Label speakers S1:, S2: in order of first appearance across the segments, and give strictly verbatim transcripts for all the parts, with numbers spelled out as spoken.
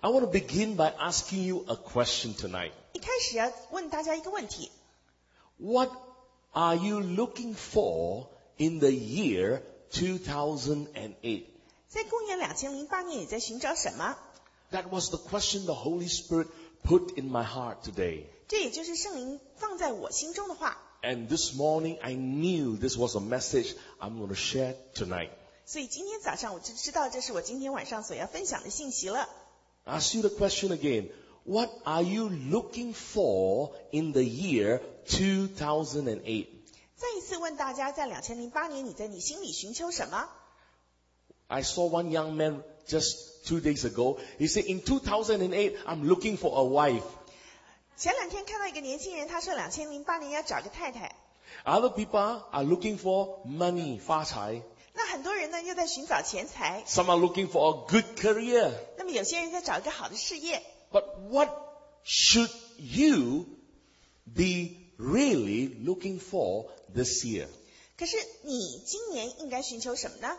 S1: I want to begin by asking you a question tonight.
S2: 一开始要问大家一个问题，
S1: What are you looking for in the year two thousand eight?
S2: 在公元两千零八年你在寻找什么？
S1: That was the question the Holy Spirit put in my heart today.
S2: 这也就是圣灵放在我心中的话。
S1: And this morning I knew this was a message I'm going to share tonight.
S2: 所以今天早上我就知道这是我今天晚上所要分享的信息了。
S1: I ask you the question again. What are you looking for in the year two thousand eight?
S2: 再一次问大家，在两千零八年你在你心里寻求什么？
S1: I saw one young man just two days ago. He said, in two thousand eight, I'm looking for a wife.
S2: 前两天看到一个年轻人，他说两千零八年要找个太太。
S1: Other people are looking for money, 发财.
S2: 那很多人呢又在寻找钱财，
S1: Some are looking for a good career.
S2: 那么有些人在找一个好的事业。
S1: But what should you be really looking for this year?
S2: 可是你今年应该寻求什么呢？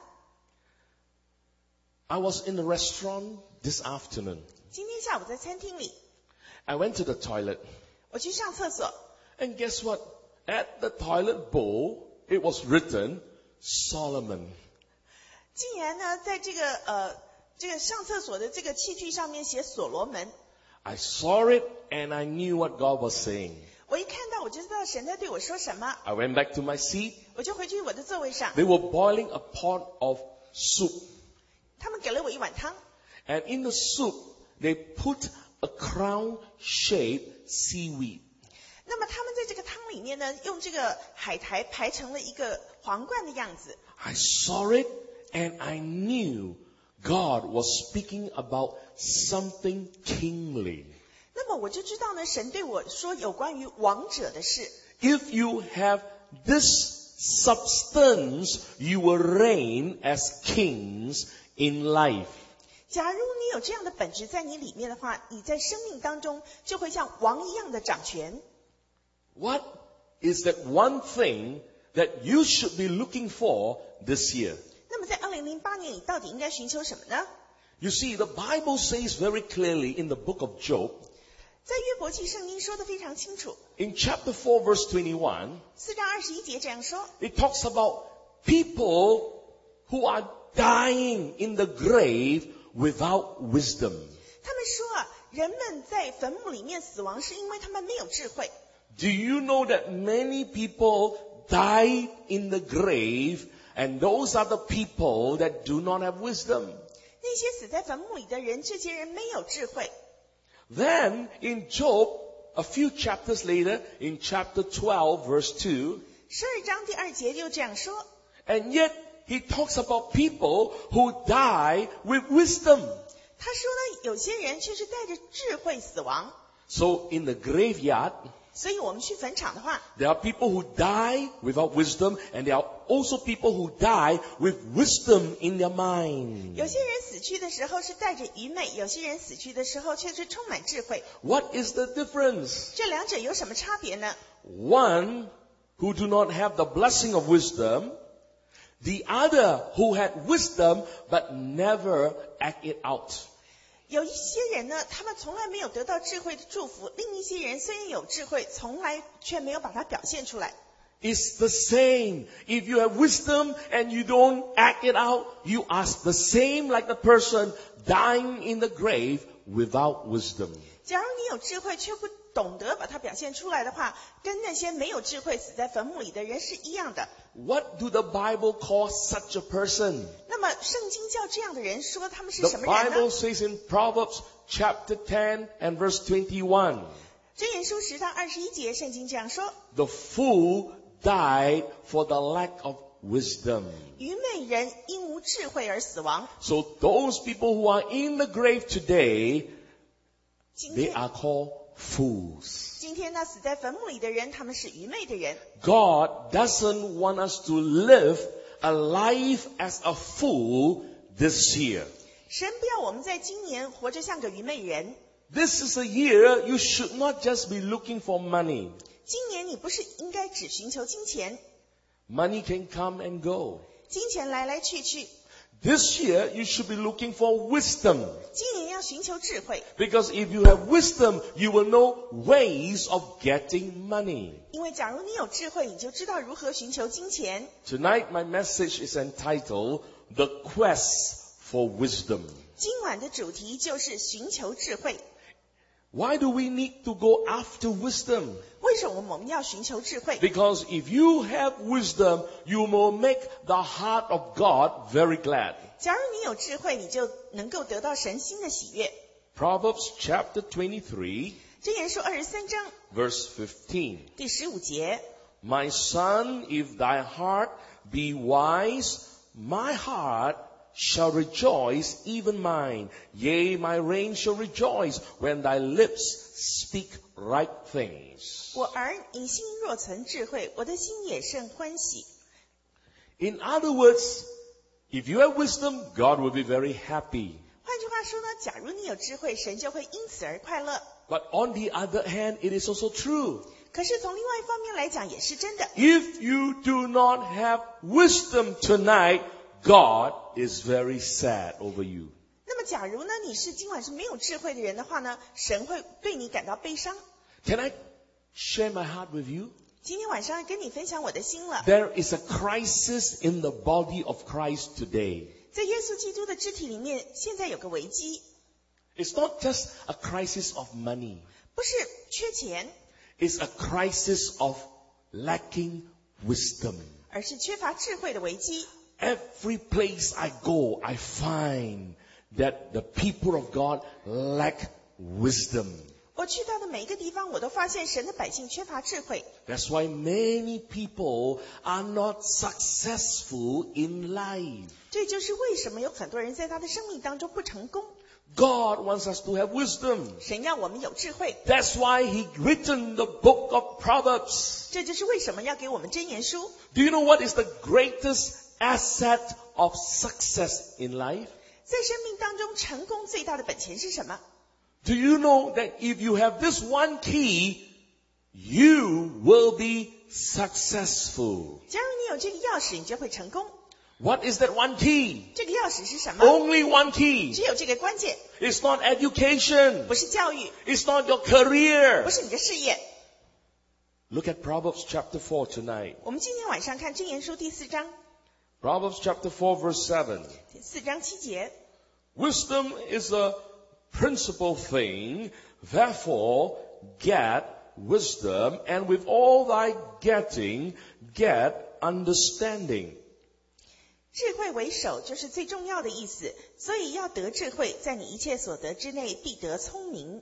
S1: I was in a restaurant this afternoon.
S2: 今天下午在餐厅里，
S1: I went to the toilet.
S2: 我去上厕所，
S1: And guess what? At the toilet bowl, it was written Solomon.
S2: 竟然呢在这个呃这个上厕所的这个器具上面写所罗门。
S1: I saw it and I knew what God was saying.
S2: 我一看到我就知道神在对我说什么，
S1: I went back to my seat.
S2: 我就回去我的座位上。
S1: They were boiling a pot of soup.
S2: 他们给了我一碗汤，
S1: And in the soup, they put a crown-shaped seaweed.
S2: 那么他们在这个汤里面呢，用这个海苔排成了一个皇冠的样子。
S1: I saw it and I knew God was speaking about something kingly.
S2: 那么我就知道呢，神对我说有关于王者的事。
S1: If you have this substance, you will reign as kings in life.
S2: 假如你有这样的本质在你里面的话，你在生命当中就会像王一样的掌权。
S1: What is that one thing that you should be looking for this year?
S2: 那么在二零零八年，你到底应该寻求什么呢？
S1: You see, the Bible says very clearly in the book of Job,
S2: 在约伯记圣经说得非常清楚，
S1: in chapter four, verse twenty-one,
S2: 四章二十一节这样说，
S1: it talks about people who are dying in the grave without wisdom.
S2: 他们说啊，人们在坟墓里面死亡是因为他们没有智慧。
S1: Do you know that many people died in the grave, and those are the people that do not have wisdom?
S2: 那些死在坟墓里的人，这些人没有智慧。
S1: Then in Job, a few chapters later, in chapter twelve, verse two,
S2: 十二章第二节就这样说，
S1: and yet he talks about people who die with wisdom.
S2: 他说呢，有些人却是带着智慧死亡。
S1: So in the graveyard,
S2: 所以我们去坟场的话，
S1: there are people who die without wisdom, and there are also people who die with wisdom in their mind.
S2: 有些人死去的时候是带着愚昧，有些人死去的时候却是充满智慧。
S1: What is the difference?
S2: 这两者有什么差别呢？
S1: One who do not have the blessing of wisdom, the other who had wisdom but never act it out.
S2: 有一些人呢，他们从来没有得到智慧的祝福；另一些人虽然有智慧，从来却没有把它表现出来。
S1: It's the same. If you have wisdom and you don't act it out, you are the same like the person dying in the grave without wisdom.
S2: 假如你有智慧却不懂得把它表现出来的话，跟那些没有智慧死在坟墓里的人是一样的。
S1: What do the Bible call such a person?
S2: 那么圣经叫这样的人说他们是
S1: The
S2: 什么人
S1: Bible
S2: 呢？
S1: says in Proverbs chapter ten and verse twenty-one,
S2: 箴言书十章二十一节，圣经这样说：
S1: the fool died for the lack of wisdom.
S2: 愚昧人因无智慧而死亡。
S1: So those people who are in the grave today,
S2: 今
S1: they
S2: 天，
S1: are called fools.
S2: 今天那死在坟墓里的人，他们是愚昧的人。
S1: God doesn't want us to live a life as a fool this year.
S2: 神不要我们在今年活着像个愚昧人。
S1: This is a year you should not just be looking for money.
S2: 今年你不是应该只寻求金钱，
S1: Money can come and go.
S2: 金钱来来去去。
S1: This year, you should be looking for wisdom.
S2: 今年要寻求智慧，
S1: Because if you have wisdom, you will know ways of getting money.
S2: 因为假如你有智慧，你就知道如何寻求金钱。
S1: Tonight, my message is entitled, The Quest for Wisdom.
S2: 今晚的主题就是寻求智慧。
S1: Why do we need to go after wisdom?
S2: 为什么我们要寻求智慧？
S1: Because if you have wisdom, you will make the heart of God very glad.
S2: 假如你有智慧，你就能够得到神心的喜悦。
S1: Proverbs chapter twenty-three,
S2: 箴言书二十三章
S1: verse fifteen.
S2: 第十五节，
S1: My son, if thy heart be wise, my heart shall rejoice, even mine. Yea, my reign shall rejoice when thy lips speak right things.
S2: 我儿，你心若存智慧，我的心也甚欢喜。
S1: In other words, if you have wisdom, God will be very happy.
S2: 换句话说呢，假如你有智慧，神就会因此而快乐。
S1: But on the other hand, it is also true.
S2: 可是从另外一方面来讲，也是真的。
S1: If you do not have wisdom tonight, God is very sad over you.
S2: 那么假如呢，你是今晚是没有智慧的人的话呢，神会对你感到悲伤。
S1: Can I share my heart with you?
S2: 今天晚上要跟你分享我的心了。
S1: There is a crisis in the body of Christ today.
S2: 在耶稣基督的肢体里面，现在有个危机，
S1: It's not just a crisis of money.
S2: 不是缺钱，
S1: It's a crisis of lacking wisdom.
S2: 而是缺乏智慧的危机。
S1: Every place I go, I find that the people of God lack wisdom.
S2: 我去到的每一个地方，我都发现神的百姓缺乏智慧。
S1: That's why many people are not successful in life.
S2: 这就是为什么有很多人在他的生命当中不成功。
S1: God wants us to have wisdom.
S2: 神要我们有智慧，
S1: That's why He written the book of Proverbs.
S2: 这就是为什么要给我们箴言书。
S1: Do you know what is the greatest asset of success in life?
S2: 在生命当中，成功最大的本钱是什么？
S1: Do you know that if you have this one key, you will be successful?
S2: 假如你有这个钥匙，你就会成功。
S1: What is that one key?
S2: 这个钥匙是什么？
S1: Only one key.
S2: 只有这个关键，
S1: It's not education.
S2: 不是教育，
S1: It's not your career.
S2: 不是你的事业。
S1: Look at Proverbs chapter four tonight.
S2: 我们今天晚上看箴言书第四章，
S1: Proverbs chapter four verse seven.
S2: 四章七节。
S1: Wisdom is a principal thing. Therefore, get wisdom, and with all thy getting, get understanding.
S2: 智慧为首，就是最重要的意思。所以要得智慧，在你一切所得之内，必得聪明。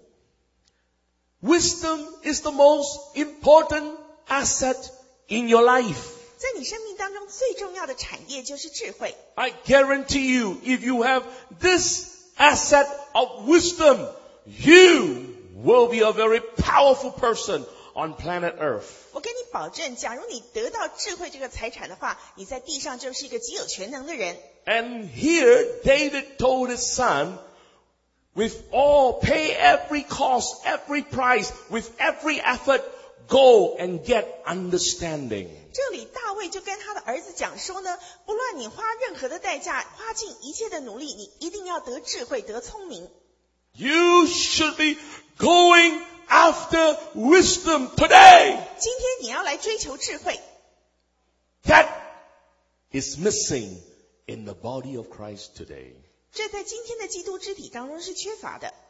S1: Wisdom is the most important asset in your life.
S2: 在你生命当中最重要的产业就是智慧。
S1: I guarantee you, if you have this asset of wisdom, you will be a very powerful person on planet Earth.
S2: 我跟你保证，假如你得到智慧这个财产的话，你在地上就是一个极有全能的人。
S1: And here David told his son, with all, pay every cost, every price, with every effort, go and get understanding.
S2: 这里大卫就跟他的儿子讲说呢，不论你花任何的代价，花尽一切的努力，你一定要得智慧，得聪明。
S1: You should be going after wisdom today.
S2: 今天你要来追求智慧，
S1: That is missing in the body of Christ today.
S2: 这在今天的基督肢体当中是缺乏的。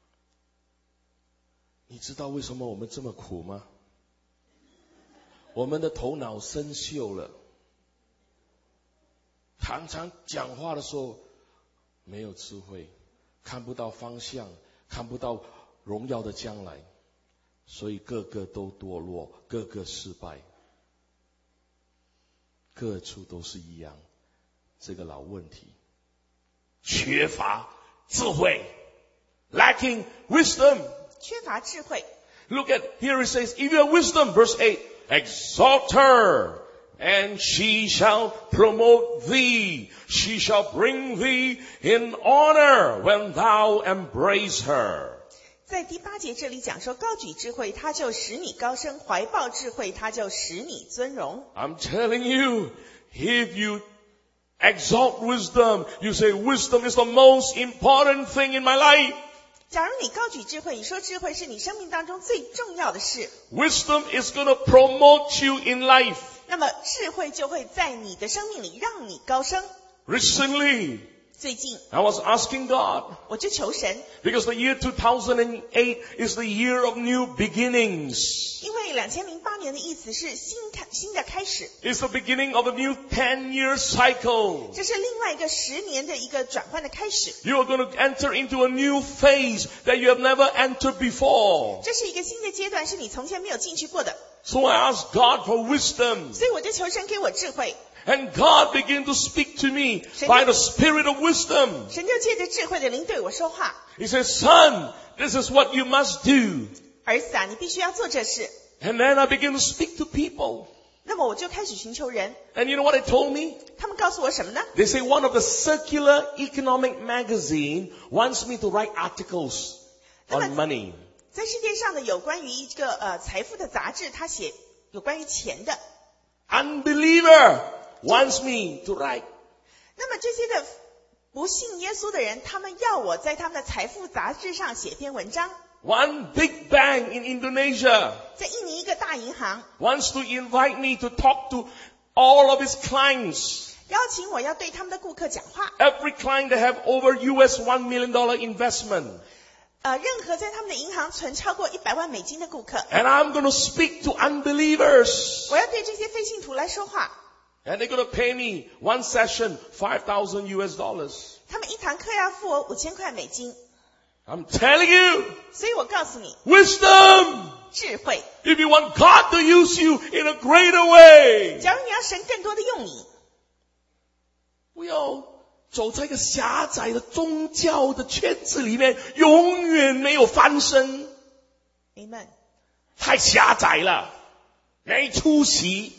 S1: 你知道为什么我们这么苦吗？我们的头脑生锈了，常常讲话的时候没有智慧，看不到方向，看不到荣耀的将来，所以个个都堕落，个个失败，各处都是一样。这个老问题，缺乏智慧 ，lacking wisdom。
S2: 缺乏智慧。
S1: Look at, here it says, if you have wisdom, verse eight, exalt her, and she shall promote thee. She shall bring thee in honor when thou embrace her.
S2: 在第八节这里讲说，高举智慧，他就使你高升；怀抱智慧，他就使你尊荣。
S1: I'm telling you, if you exalt wisdom. You say wisdom is the most important thing in my life.
S2: 假如你高举智慧，你说智慧是你生命当中最重要的事，
S1: Wisdom is going to promote you in life.
S2: 那么智慧就会在你的生命里让你高升。
S1: Recently,
S2: 最近
S1: I was asking God,
S2: 我就求神，
S1: because the year two thousand eight is the year of new beginnings.
S2: 因为两千零八年的意思是新开新的开始，
S1: It's the beginning of a new ten-year cycle.
S2: 这是另外一个十年的一个转换的开始，
S1: You are going to enter into a new phase that you have never entered before.
S2: 这是一个新的阶段，是你从前没有进去过的。
S1: So I asked God for wisdom.
S2: 所以我就求神给我智慧，
S1: And God began to speak to me by the spirit of wisdom.
S2: 神就借着智慧的灵对我说话。
S1: He says, son, this is what you must do.
S2: 儿子啊，你必须要做这事。
S1: And then I began to speak to people.
S2: 那么我就开始寻求人，
S1: And you know what they told me?
S2: 他们告诉我什么呢？
S1: They say one of the circular economic magazine wants me to write articles on money.
S2: 在世界上的有关于一个呃财富的杂志，它写有关于钱的。
S1: Unbeliever wants me to write.
S2: 那么这些的不信耶稣的人，他们要我在他们的财富杂志上写篇文章。
S1: One big bank in Indonesia
S2: 在印尼一个大银行
S1: wants to invite me to talk to all of its clients.
S2: 邀请我要对他们的顾客讲话。
S1: Every client that have over U S one million dollar investment.
S2: 呃，任何在他们的银行存超过一百万美金的顾客，
S1: And I'm going to speak to unbelievers.
S2: 我要对这些非信徒来说话。
S1: And they're going to pay me one session five thousand U S dollars.
S2: 他们一堂课要付我五千块美金，
S1: I'm telling you,
S2: 所以我告诉你，
S1: wisdom.
S2: 智慧。
S1: If you want God to use you in a greater way.
S2: 假如你要神更多的用你，
S1: 不要走在一个狭窄的宗教的圈子里面，永远没有翻身。
S2: Amen。
S1: 太狭窄了，没出息。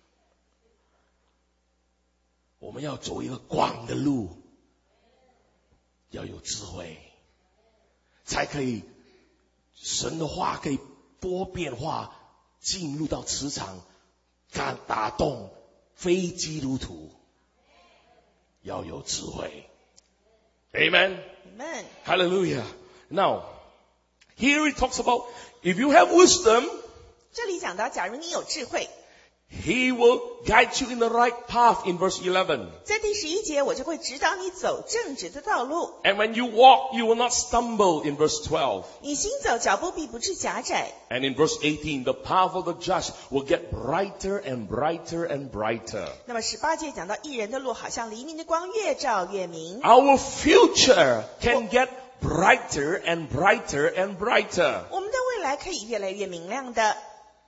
S1: 我们要走一个广的路，要有智慧，才可以神的话可以多变化，进入到磁场，打打动非基督徒。要有智慧 ，Amen。
S2: Amen。
S1: Hallelujah. Now, here it talks about if you have wisdom,
S2: 这里讲到，假如你有智慧，
S1: He will guide you in the right path in verse eleven.
S2: 在第十一节我就会指导你走正直的道路。
S1: And when you walk, you will not stumble in verse twelve.
S2: 你行走脚步必不致狭窄。
S1: And in verse eighteen, the path of the just will get brighter and brighter and brighter.
S2: 那么十八节讲到，义人的路好像黎明的光，越照越明。
S1: Our future can get brighter and brighter and brighter.
S2: 我们的未来可以越来越明亮的。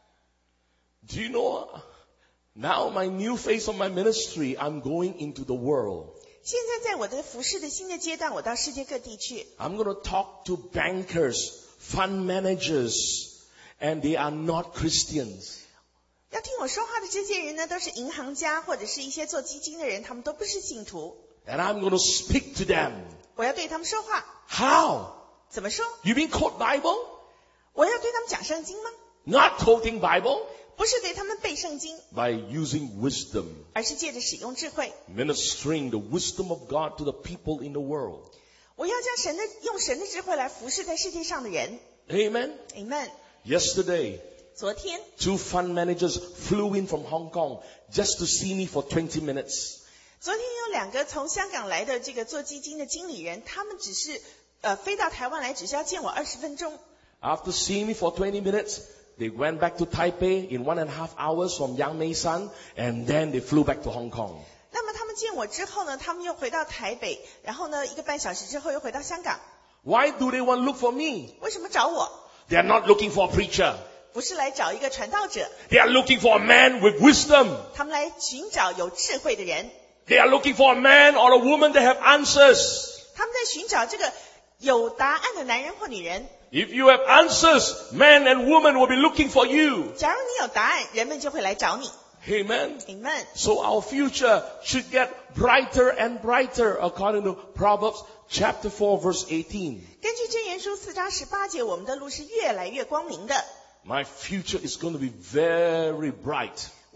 S1: Do you know, now my new phase of my ministry, I'm going into the world.
S2: 现在在我的服事的新的阶段，我到世界各地去，
S1: I'm going to talk to bankers, fund managers, and they are not Christians.
S2: 要听我说话的这些人呢，都是银行家或者是一些做基金的人，他们都不是信徒。
S1: And I'm going to speak to them.
S2: 我要对他们说话，
S1: How?
S2: 怎么说？
S1: You mean quote Bible?
S2: 我要对他们讲圣经吗？
S1: Not quoting Bible?
S2: 不是对他们背圣经，
S1: By using wisdom,
S2: 而是借着使用智慧。
S1: ministering the wisdom of God to the people in the world.
S2: 我要将神的用神的智慧来服侍在世界上的人。
S1: Amen.
S2: Amen。
S1: Yesterday,
S2: 昨天
S1: two fund managers flew in from Hong Kong just to see me for twenty minutes.
S2: 昨天有两个从香港来的这个做基金的经理人，他们只是呃飞到台湾来，只是要见我二十分钟。
S1: After seeing me for twenty minutes, they went back to Taipei in one and a half hours from Yangmeisan, and then they flew back to Hong Kong.
S2: 那么他们见我之后呢，他们又回到台北，然后呢一个半小时之后又回到香港。
S1: Why do they want to look for me?
S2: 为什么找我？
S1: They are not looking for a preacher.
S2: 不是来找一个传道者，
S1: They are looking for a man with wisdom.
S2: 他们来寻找有智慧的人，
S1: They are looking for a man or a woman that have answers.
S2: 他们在寻找这个有答案的男人或女人。
S1: If you have answers, men and women will be looking for you.
S2: 假如你有答案，人们就会来找你。
S1: Amen.
S2: Amen。
S1: So our future should get brighter and brighter according to Proverbs chapter four verse eighteen.
S2: 根据箴言书四章十八节，我们的路是越来越光明的。
S1: My future is going to be very bright.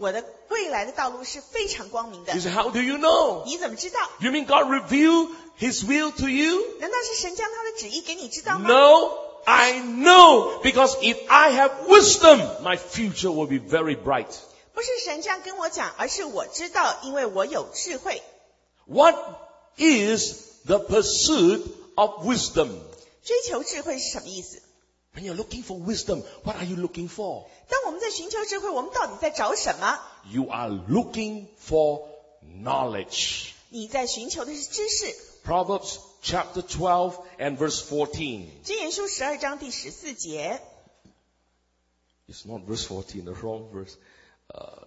S2: 我的未来的道路是非常光明的
S1: You。say, how do you know?
S2: 你怎么知道？
S1: You mean God revealed His will to you?
S2: 难道是神将他的旨意给你知道吗？
S1: No, I know. Because if I have wisdom, my future will be very bright.
S2: 不是神这样跟我讲，而是我知道，因为我有智慧。
S1: What is the pursuit of wisdom?
S2: 追求智慧是什么意思？
S1: When you're looking for wisdom, what are you looking for?
S2: 当我们在寻求智慧，我们到底在找什么？
S1: You are looking for knowledge.
S2: 你在寻求的是知识。
S1: Proverbs chapter twelve and verse fourteen.
S2: 箴言书十二章第十四节，
S1: It's not verse fourteen, the wrong verse. Uh,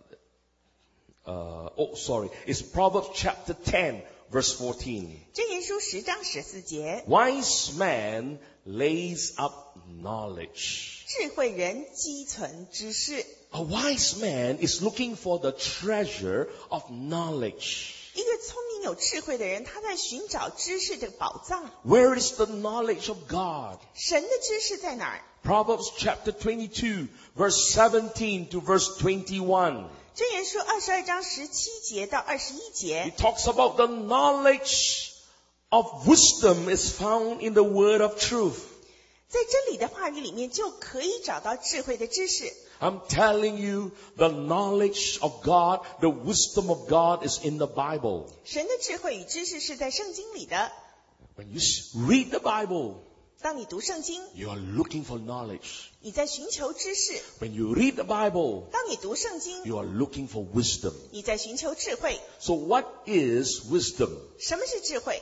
S1: uh, oh, sorry. It's Proverbs chapter ten, verse fourteen.
S2: 箴言书十章十四节，
S1: Wise man lays up knowledge.
S2: 智慧人积存知识。
S1: A wise man is looking for the treasure of knowledge.
S2: 一个聪明有智慧的人，他在寻找知识的宝藏。
S1: Where is the knowledge of God?
S2: 神的知识在哪儿？
S1: Proverbs chapter twenty-two, verse seventeen to verse twenty-one.
S2: 箴言书二十二章十七节到二十一节
S1: It talks about the knowledge of wisdom is found in the word of truth.
S2: 在真理的话语里面就可以找到智慧的知识。
S1: I'm telling you, the knowledge of God, the wisdom of God is in the Bible.
S2: 神的智慧与知识是在圣经里的。
S1: When you read the Bible,
S2: 当你读圣经，
S1: you are looking for knowledge.
S2: 你在寻求知识；
S1: When you read the Bible,
S2: 当你读圣经，
S1: you are looking for wisdom.
S2: 你在寻求智慧。
S1: So what is wisdom?
S2: 什么是智慧？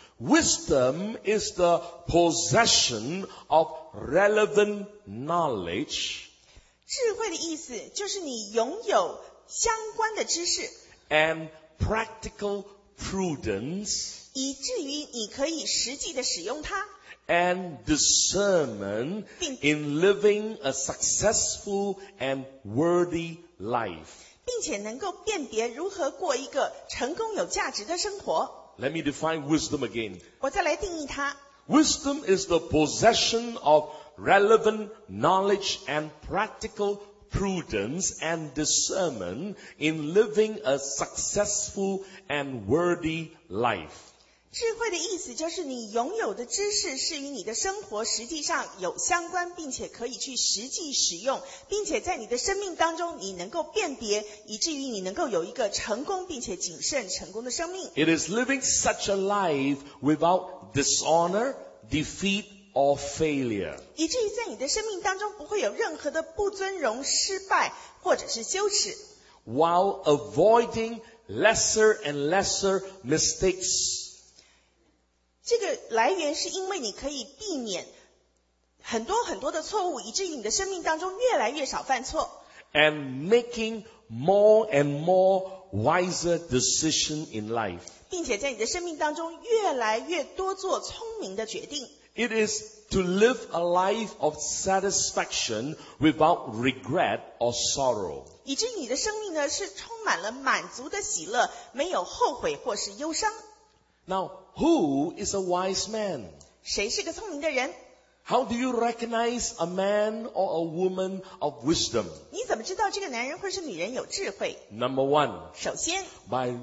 S1: Wisdom is the possession of relevant knowledge
S2: 智慧的意思就是你拥有相关的知识，
S1: and practical prudence
S2: 以至于你可以实际的使用它，
S1: and discernment in living a successful and worthy life.
S2: 并且能够辨别如何过一个成功有价值的生活。
S1: Let me define wisdom again.
S2: 我再来定义它。
S1: Wisdom is the possession of relevant knowledge and practical prudence and discernment in living a successful and worthy life.
S2: 智慧的意思就是你拥有的知识是与你的生活实际上有相关，并且可以去实际使用，并且在你的生命当中你能够辨别，以至于你能够有一个成功并且谨慎成功的生命。
S1: It is living such a life without dishonor, defeat, or failure.
S2: 以至于在你的生命当中不会有任何的不尊荣、失败或者是羞耻，
S1: While avoiding lesser and lesser mistakes.
S2: 这个来源是因为你可以避免很多很多的错误，以至于你的生命当中越来越少犯错，
S1: And making more and more wiser decisions in life.
S2: 并且在你的生命当中越来越多做聪明的决定。
S1: It is to live a life of satisfaction without regret or sorrow.
S2: 以至于你的生命呢是充满了满足的喜乐，没有后悔或是忧伤。
S1: Now, who is a wise man?
S2: 谁是个聪明的人？
S1: How do you recognize a man or a woman of wisdom?
S2: 你怎么知道这个男人或是女人有智慧？
S1: Number one,
S2: 首先，
S1: by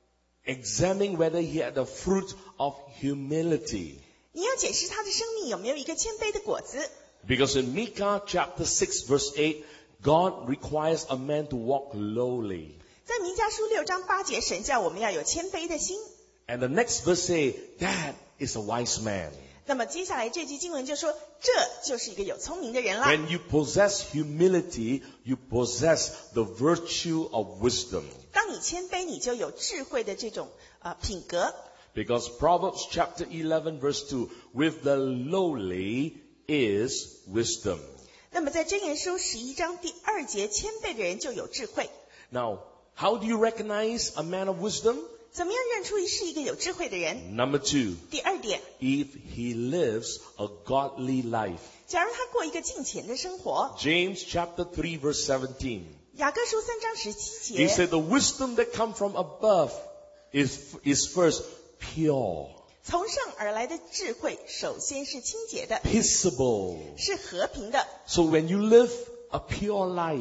S1: examining whether he had the fruit of humility.
S2: 你要检视他的生命有没有一个谦卑的果子。
S1: Because in Micah chapter six verse eight, God requires a man to walk lowly.
S2: 在弥迦书六章八节，神叫我们要有谦卑的心。
S1: And the next verse say, that is a wise man.
S2: 那么接下来这句经文就说，这就是一个有聪明的人啦。
S1: When you possess humility, you possess the virtue of wisdom.
S2: 当你谦卑，你就有智慧的这种呃品格。
S1: Because Proverbs chapter eleven verse two, with the lowly is wisdom.
S2: 那么在箴言书十一章第二节，谦卑的人就有智慧。
S1: Now, how do you recognize a man of wisdom?
S2: 怎么样认出是一个有智慧的人？
S1: Number two,
S2: 第二点，
S1: if he lives a godly life.
S2: 假如他过一个敬虔的生活。
S1: James chapter three verse seventeen.
S2: 雅各书三章十七
S1: He
S2: 节，
S1: said the wisdom that comes from above is, is first pure,
S2: 从上而来的智慧，首先是清洁的，
S1: peaceable.
S2: 是和平的。
S1: So when you live a pure life,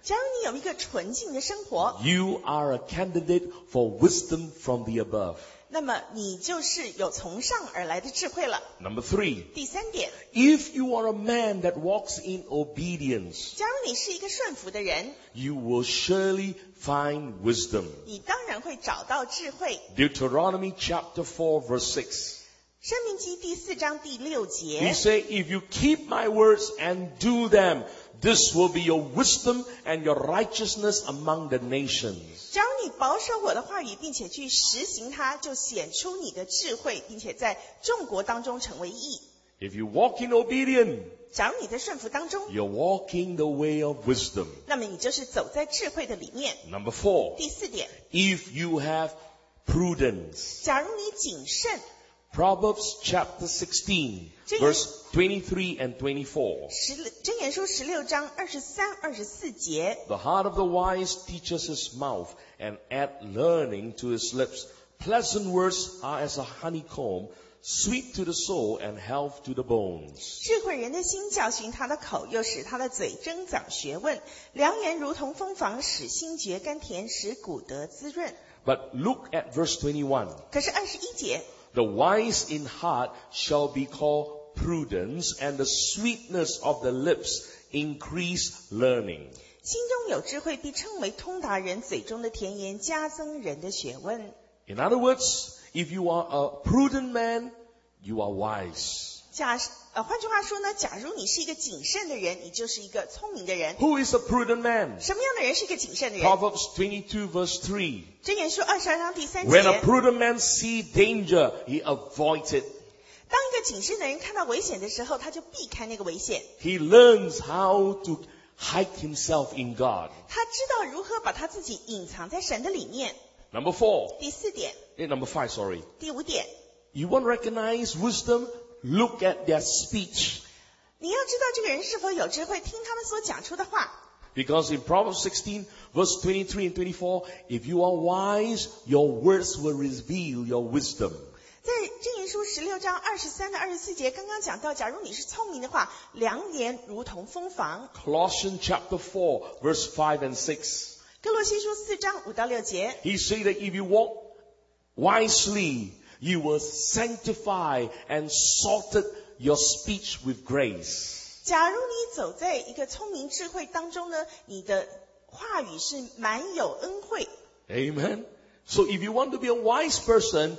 S2: 假如你有一个纯净的生活，
S1: you are a candidate for wisdom from the above.
S2: 那么你就是有从上而来的智慧了。
S1: Number three,
S2: 第三点，
S1: if you are a man that walks in obedience,
S2: 假如你是一个顺服的人，
S1: you will surely find wisdom.
S2: 你当然会找到智慧。
S1: Deuteronomy chapter four verse six.
S2: 申命记第四章第六
S1: He
S2: 节，
S1: said, if you keep my words and do them, this will be your wisdom and your righteousness among the nations.
S2: 假如你保守我的话语，并且去实行它，就显出你的智慧，并且在众国当中成为义。
S1: If you walk in obedience,
S2: 假如你在顺服当中，
S1: you're walking the way of wisdom.
S2: 那么你就是走在智慧的里面。
S1: Number four,
S2: 第四点，
S1: if you have prudence.
S2: 假如你谨慎，
S1: Proverbs chapter sixteen, verse twenty-three and twenty-four.
S2: 十箴言书十六章二十三、二十四节，
S1: The heart of the wise teaches his mouth, and add learning to his lips. Pleasant words are as a honeycomb, sweet to the soul and health to the bones.
S2: 智慧人的心教训他的口，又使他的嘴增长学问。良言如同蜂房，使心觉甘甜，使骨骼滋润。
S1: But look at verse twenty-one.
S2: 可是二十一节，
S1: The wise in heart shall be called prudence, and the sweetness of the lips increase learning.
S2: 心中有智慧，必称为通达人，嘴中的甜言加增人的学问。
S1: In other words, if you are a prudent man, you are wise.
S2: 假呃，换句话说呢，假如你是一个谨慎的人，你就是一个聪明的人。
S1: Who is a prudent man?
S2: 什么样的人是一个谨慎的人？
S1: Proverbs twenty-two verse three.
S2: 箴言书二十二章第三节，
S1: When a prudent man see danger, he avoids it.
S2: 当一个谨慎的人看到危险的时候，他就避开那个危险。
S1: He learns how to hide himself in God.
S2: 他知道如何把他自己隐藏在神的里面。
S1: Number four.
S2: 第四点，
S1: Eh, number five, sorry.
S2: 第五点，
S1: You want to recognize wisdom? Look at their speech.
S2: 你要知道这个人是否有智慧，听他们所讲出的话。
S1: Because in Proverbs sixteen, verse twenty-three and twenty-four, if you are wise, your words will reveal your wisdom.
S2: 在箴言书十六章二十三到二十四节，刚刚讲到，假如你是聪明的话，良言如同蜂房。
S1: Colossians chapter four, verse five and six.
S2: 哥罗西书四章五到六节，
S1: He said that if you walk wisely, you will sanctify and salted your speech with grace.
S2: 假如你走在一个聪明智慧当中呢，你的话语是满有恩惠。
S1: Amen. So if you want to be a wise person,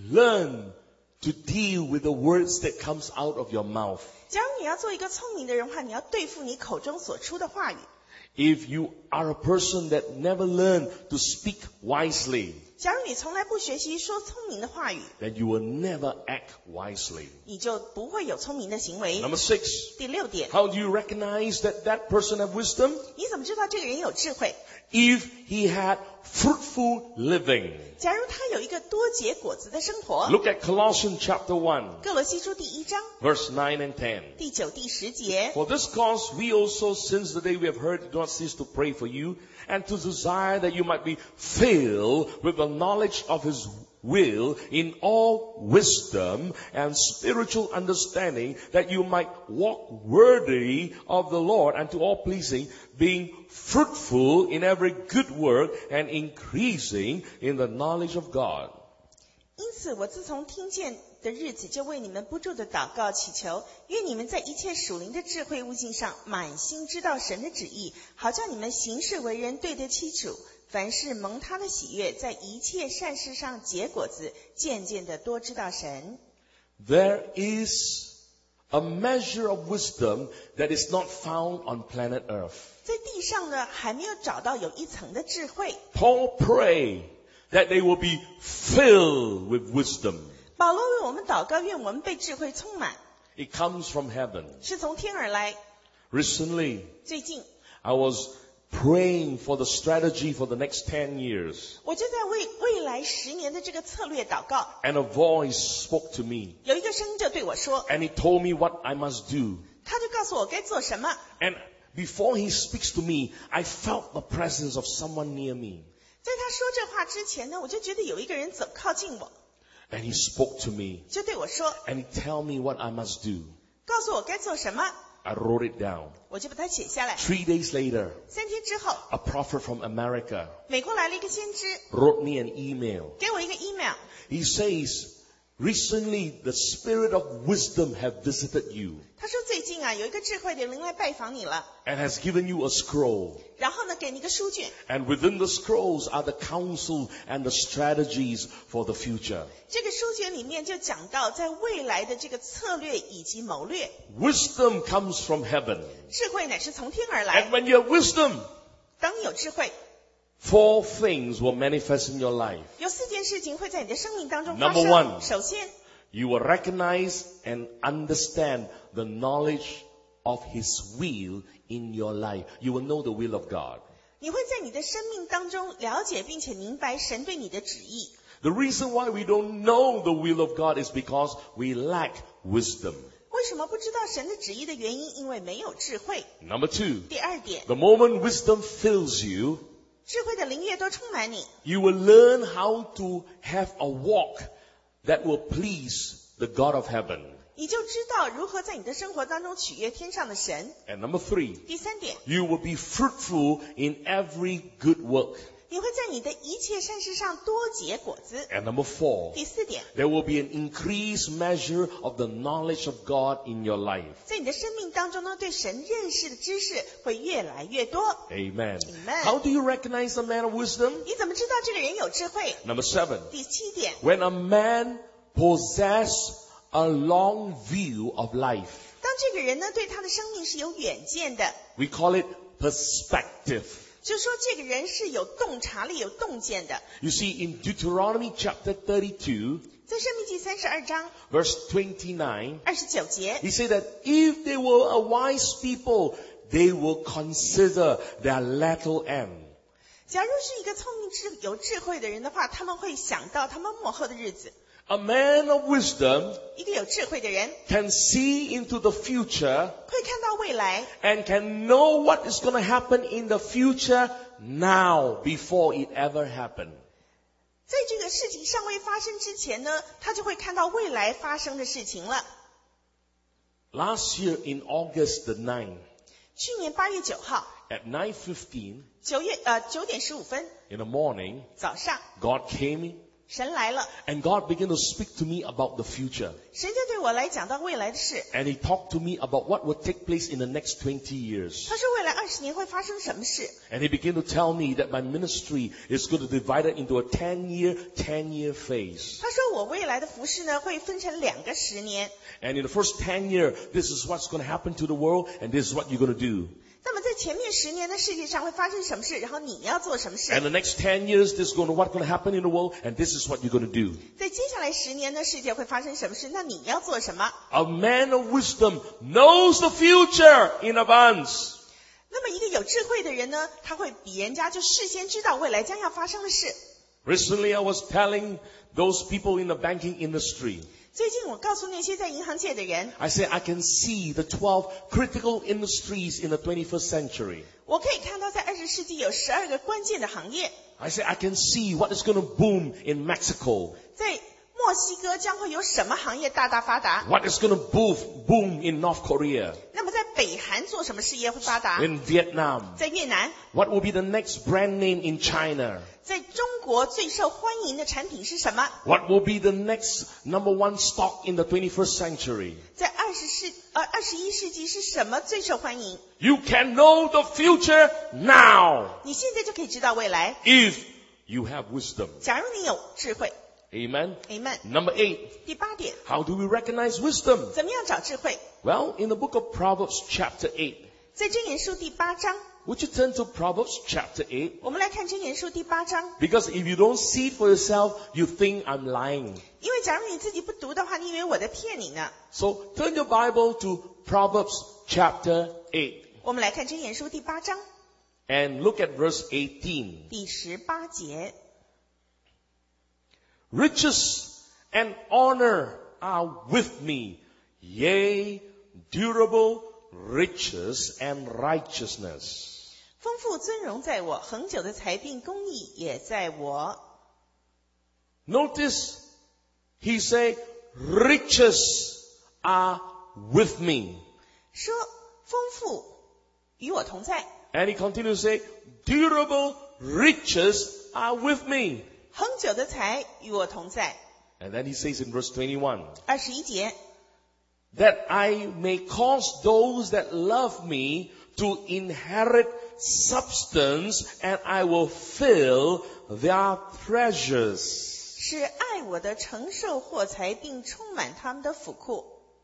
S1: learn to deal with the words that comes out of your mouth.
S2: 假如你要做一个聪明的人的话，你要对付你口中所出的话语。
S1: If you are a person that never learned to speak wisely,
S2: 假如你从来不学习说聪明的话语，
S1: then you will never act wisely.
S2: 你就不会有聪明的行为。
S1: Number six,
S2: 第六点，
S1: how do you recognize that that person have wisdom?
S2: 你怎么知道这个人有智慧？
S1: If he had fruitful living.
S2: 假如他有一个多结果子的生活。
S1: Look at Colossians chapter one,
S2: 哥罗西书第一章
S1: verse nine and ten.
S2: 第九、第十节，
S1: For this cause we also, since the day we have heard, do not cease to pray for you, and to desire that you might be filled with the knowledge of his will in all wisdom and spiritual understanding, that you might walk worthy of the Lord and to all pleasing, being fruitful in every good work and increasing in the knowledge of God.
S2: 因此我自从听见的日子，就为你们不住的祷告祈求，愿你们在一切属灵的智慧悟性上满心知道神的旨意，好叫你们行事为人对得起主，凡事蒙他的喜悦，在一切善事上结果子，渐渐的多知道神。
S1: There is a measure of wisdom that is not found on planet Earth.
S2: 在地上呢，还没有找到有一层的智慧。
S1: Paul prayed that they will be filled with wisdom.
S2: 保罗为我们祷告，愿我们被智慧充满，
S1: It comes from heaven.
S2: 是从天而来。
S1: Recently,
S2: 最近
S1: I was praying for the strategy for the next ten years.
S2: 我就在为未来十年的这个策略祷告，
S1: And a voice spoke to me.
S2: 有一个声音就对我说，
S1: And he told me what I must do.
S2: 他就告诉我该做什么。
S1: And before he speaks to me, I felt the presence of someone near me.
S2: 在他说这话之前呢，我就觉得有一个人走靠近我，
S1: And he spoke to me.
S2: 就对我说，
S1: And he told me what I must do.
S2: 告诉我该做什么。
S1: I wrote it down.
S2: 我就把它写下来。
S1: Three days later,
S2: 三天之后，
S1: a prophet from America
S2: 美国来了一个先知，
S1: wrote me an email.
S2: 给我一个 email，
S1: He says, recently the spirit of wisdom have visited you
S2: 他说最近啊有一个智慧的灵来拜访你了，
S1: and has given you a scroll.
S2: 然后呢给你一个书卷，
S1: And within the scrolls are the counsel and the strategies for the future.
S2: 这个书卷里面就讲到在未来的这个策略以及谋略。
S1: Wisdom comes from heaven.
S2: 智慧乃是从天而
S1: And
S2: 来，
S1: when you have wisdom,
S2: 当你有智慧，
S1: four things will manifest in your life.
S2: 有四件事情会在你的生命当中发
S1: Number
S2: 生。
S1: one.
S2: 首先，
S1: You will recognize and understand the knowledge of His will in your life. You will know the will of God.
S2: 你会在你的生命当中了解并且明白神对你的旨意。
S1: The reason why we don't know the will of God is because we lack wisdom.
S2: 为什么不知道神的旨意的原因？因为没有智慧。
S1: Number two,
S2: 第二点，
S1: the moment wisdom fills you,
S2: 智慧的灵越多充满你，
S1: you will learn how to have a walk that will please the God of heaven.
S2: 你就知道如何在你的生活当中取悦天上的神。
S1: And number three,
S2: 第三点，
S1: you will be fruitful in every good work.
S2: 你会在你的一切善事上多结果子。
S1: And number four,
S2: 第四点，
S1: there will be an increased measure of the knowledge of God in your life.
S2: 在你的生命当中呢，对神认识的知识会越来越多。
S1: Amen.
S2: Amen.
S1: How do you recognize a man of wisdom?
S2: 你怎么知道这个人有智慧？
S1: Number seven,
S2: 第七点，
S1: when a man possesses a long view of life,
S2: 当这个人呢对他的生命是有远见的，
S1: we call it perspective.
S2: 就说这个人是有洞察力、有洞见的。
S1: You see, in Deuteronomy chapter thirty-two,
S2: 在生命记三十二章
S1: verse twenty-nine,
S2: 二十九节，
S1: he said that if they were a wise people, they will consider their latter end.
S2: 假如是一个聪明智有智慧的人的话，他们会想到他们末后的日子。
S1: A man of wisdom
S2: 一个有智慧的人
S1: can see into the future
S2: 会看到未来，
S1: and can know what is going to happen in the future now before it ever happened.
S2: 在这个事情尚未发生之前呢，他就会看到未来发生的事情了。
S1: Last year in August the ninth,
S2: 去年八月九号，
S1: at nine fifteen
S2: 九月呃九点十五分
S1: in the morning,
S2: 早上，
S1: God came in
S2: 神来了，
S1: and God began to speak to me about the future.
S2: 神就对我来讲到未来的事。
S1: And He talked to me about what would take place in the next twenty years.
S2: 他说未来二十年会发生什么事？
S1: And He began to tell me that my ministry is going to divide it into a ten-year, ten-year phase.
S2: 他说我未来的服事呢会分成两个十年。
S1: And in the first ten year, this is what's going to happen to the world, and this is what you're going to do.
S2: 那么在前面十年的世界上会发生什么事？然后你要做什么事？
S1: And the next ten years, this is going to what's going to happen in the world, and this is what you're going to do.
S2: 在接下来十年的世界会发生什么事？那你要做什么？
S1: A man of wisdom knows the future in advance.
S2: 那么一个有智慧的人呢，他会比人家就事先知道未来将要发生的事。
S1: Recently, I was telling those people in the banking industry,
S2: 最近我告诉那些在银行界的人，
S1: I say I can see the twelve critical industries in the twenty-first century.
S2: 我可以看到在二十世纪有十二个关键的行业，
S1: I say I can see what is going to boom in Mexico,
S2: 在墨西哥将会有什么行业大大发达？
S1: what is going to boom, boom in North Korea,
S2: 那么在北韩做什么事业会发达？
S1: in Vietnam,
S2: 在越南，
S1: what will be the next brand name in China,
S2: 在中国最受欢迎的产品是什么？
S1: what will be the next number one stock in the twenty-first century.
S2: 在二十世呃二十一世纪是什么最受欢迎？
S1: You can know the future now
S2: 你现在就可以知道未来。
S1: if you have wisdom.
S2: 假如你有智慧
S1: Amen.
S2: ，Amen。
S1: Number eight,
S2: 第八点，
S1: how do we recognize wisdom?
S2: 怎么样找智慧？
S1: Well, in the book of Proverbs chapter eight,
S2: 在箴言书第八章，
S1: would you turn to Proverbs chapter eight?
S2: 我们来看箴言书第八章。
S1: Because if you don't see it for yourself, you think I'm lying.
S2: 因为假如你自己不读的话，你以为我在骗你呢。
S1: So turn your Bible to Proverbs chapter eight
S2: 我们来看箴言书第八章
S1: and look at verse eighteen.
S2: 第十八节。
S1: Riches and honor are with me, yea, durable riches and righteousness.
S2: 丰富尊荣在我，恒久的财并公义也在我。
S1: Notice, he said, riches are with me.
S2: 说丰富与我同在。
S1: And he continues to say, durable riches are with me.
S2: 恒久的财与我同在。
S1: And then he says in verse twenty-one,
S2: 二十一节，
S1: that I may cause those that love me to inherit substance, and I will fill their treasures.
S2: 使爱我的承受货财，并充满他们的府库。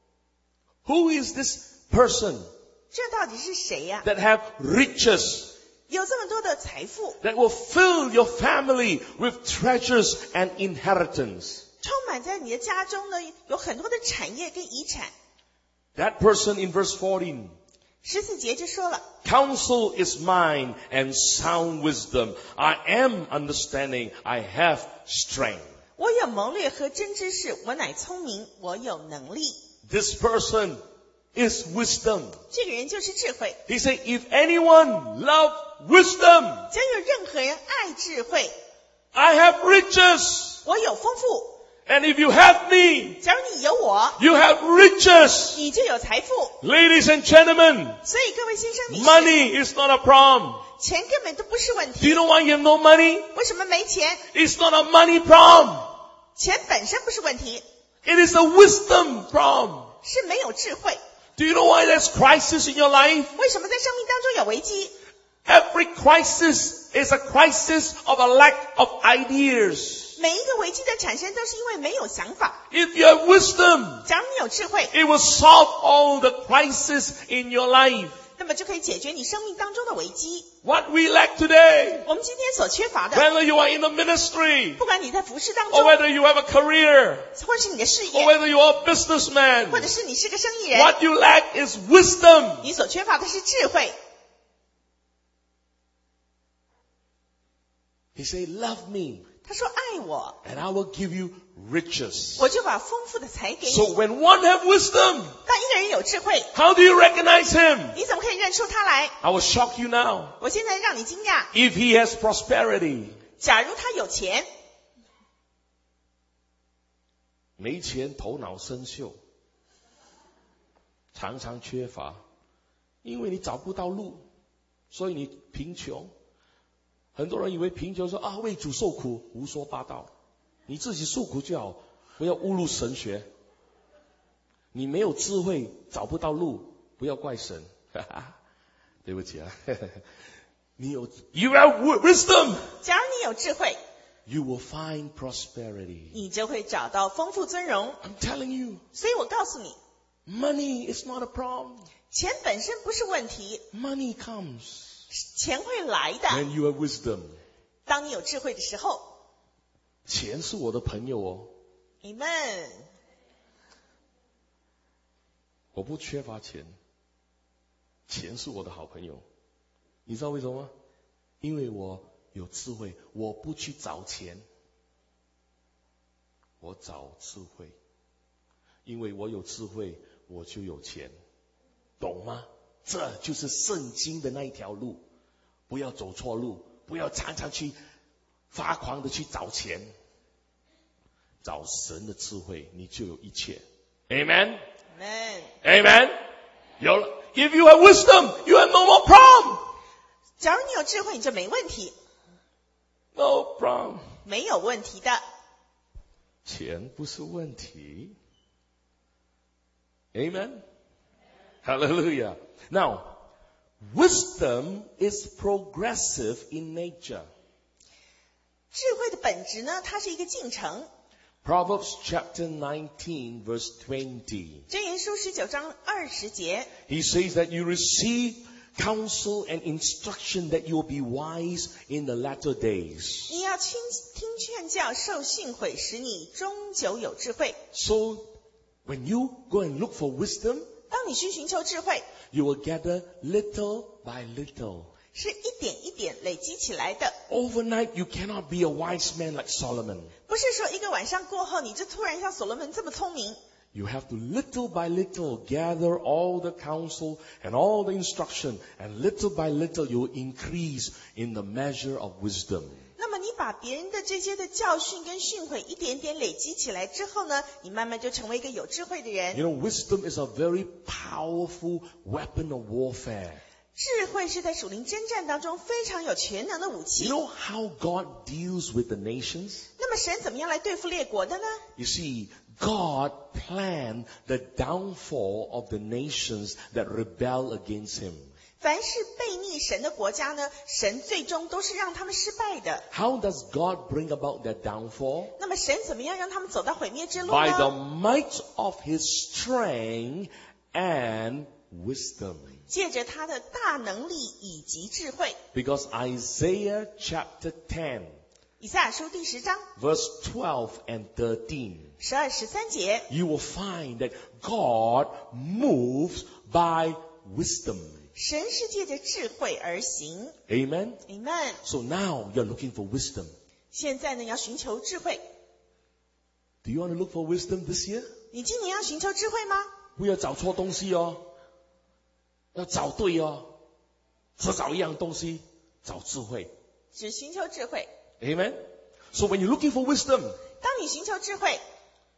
S1: Who is this person
S2: 这到底是谁呀、
S1: that have riches,
S2: 有这么多的财富，
S1: that will fill your family with treasures and inheritance?
S2: 充满在你的家中呢，有很多的产业跟遗产。
S1: That person in verse fourteen,
S2: 十四节就说了，
S1: counsel is mine and sound wisdom. I am understanding. I have strength.
S2: 我有谋略和真知识，我乃聪明，我有能力。
S1: This person is wisdom.
S2: 这个人就是智慧。
S1: He said, if anyone love wisdom,
S2: 只要有任何人爱智慧，
S1: I have riches.
S2: 我有丰富。
S1: And if you have me,
S2: 假如你有我，
S1: you have riches.
S2: 你就有财富。
S1: Ladies and gentlemen,
S2: 所以各位先生女士，
S1: money is not a problem.
S2: 钱根本都不是问
S1: Do
S2: 题。
S1: you know why you have no money?
S2: 为什么没钱？
S1: It's not a money problem.
S2: 钱本身不是问题，
S1: It is a wisdom problem.
S2: 是没有智慧。
S1: Do you know why there's crisis in your life?
S2: 为什么在生命当中有危机？
S1: Every crisis is a crisis of a lack of ideas.
S2: 每一个危机的产生都是因为没有想法。
S1: If you have wisdom,
S2: 假如你有智慧，
S1: it will solve all the crises in your life.
S2: 那么就可以解决你生命当中的危机。
S1: What we lack today,
S2: 我们今天所缺乏的，
S1: whether you are in the ministry,
S2: 不管你在服侍当
S1: or
S2: 中，
S1: whether you have a career,
S2: 或是你的事
S1: or
S2: 业，
S1: whether you are a businessman,
S2: 或者是你是个生意人，
S1: what you lack is wisdom.
S2: 你所缺乏的是智慧。
S1: He said, love me,
S2: 他说爱我，
S1: and I will give you riches.
S2: 我就把丰富的财给你。
S1: So when one have wisdom,
S2: 当一个人有智慧，
S1: how do you recognize him?
S2: 你怎么可以认出他来？
S1: I will shock you now.
S2: 我现在让你惊讶，
S1: If he has prosperity,
S2: 假如他有钱，
S1: 没钱头脑生锈，常常缺乏，因为你找不到路，所以你贫穷。很多人以为贫穷说啊为主受苦，胡说八道。你自己受苦就好，不要误入神学。你没有智慧，找不到路，不要怪神。对不起啊，你有 You have wisdom.
S2: 假如你有智慧，
S1: You will find prosperity.
S2: 你就会找到丰富尊荣。
S1: I'm telling you,
S2: 所以我告诉你，
S1: money is not a problem.
S2: 钱本身不是问题，
S1: Money comes
S2: 钱会来的。
S1: when you have wisdom.
S2: 当你有智慧的时候，
S1: 钱是我的朋友哦，
S2: Amen。
S1: 我不缺乏钱，钱是我的好朋友。你知道为什么吗？因为我有智慧，我不去找钱，我找智慧。因为我有智慧，我就有钱，懂吗？这就是圣经的那一条路，不要走错路，不要常常去发狂的去找钱，找神的智慧，你就有一切。Amen.
S2: Amen。
S1: Amen. 有了 If you have wisdom, you have no more problem.
S2: 假如你有智慧，你就没问题，
S1: No problem.
S2: 没有问题的。
S1: 钱不是问题。Amen. Hallelujah. Now, wisdom is progressive in nature.
S2: 智慧的本质呢，它是一个进程。
S1: Proverbs chapter nineteen, verse twenty.
S2: 箴言书十九章二十节，
S1: He says that you receive counsel and instruction that you will be wise in the latter days.
S2: 你要听听劝教，受训诲，使你终究有智慧。
S1: So, when you go and look for wisdom,
S2: 当你去寻求智慧，
S1: you will gather little by little.
S2: 是一点一点累积起来的，
S1: Overnight, you cannot be a wise man like Solomon.
S2: 不是说一个晚上过后，你就突然像所罗门这么聪明。
S1: You have to little by little gather all the counsel and all the instruction, and little by little you will increase in the measure of wisdom.
S2: 那么你把别人的这些的教训跟训诲一点点累积起来之后呢，你慢慢就成为一个有智慧的人。
S1: You know, wisdom is a very powerful weapon of warfare.
S2: 智慧是在属灵征战当中非常有全能的武器。
S1: You know how God deals with the nations?
S2: 那么神怎么样来对付列国的呢？
S1: You see, God planned the downfall of the nations that rebel against him.
S2: 凡是悖逆神的国家呢，神最终都是让他们失败的。
S1: How does God bring about their downfall?
S2: 那么神怎么样让他们走到毁灭之路
S1: By the
S2: 呢？
S1: might of his strength and wisdom.
S2: 借着他的大能力以及智慧。
S1: Because Isaiah chapter ten,
S2: 以赛亚书第十章
S1: verse twelve and thirteen,
S2: 十二十三节，
S1: you will find that God moves by wisdom.
S2: 神是借着智慧而行。
S1: Amen?
S2: Amen。
S1: So now you're looking for wisdom.
S2: 现在呢，要寻求智慧。
S1: Do you want to look for wisdom this year?
S2: 你今年要寻求智慧吗？
S1: 不要找错东西哦，要找对哦，只找一样东西，找智慧。
S2: 只寻求智慧。
S1: Amen? So when you're looking for wisdom,
S2: 当你寻求智慧，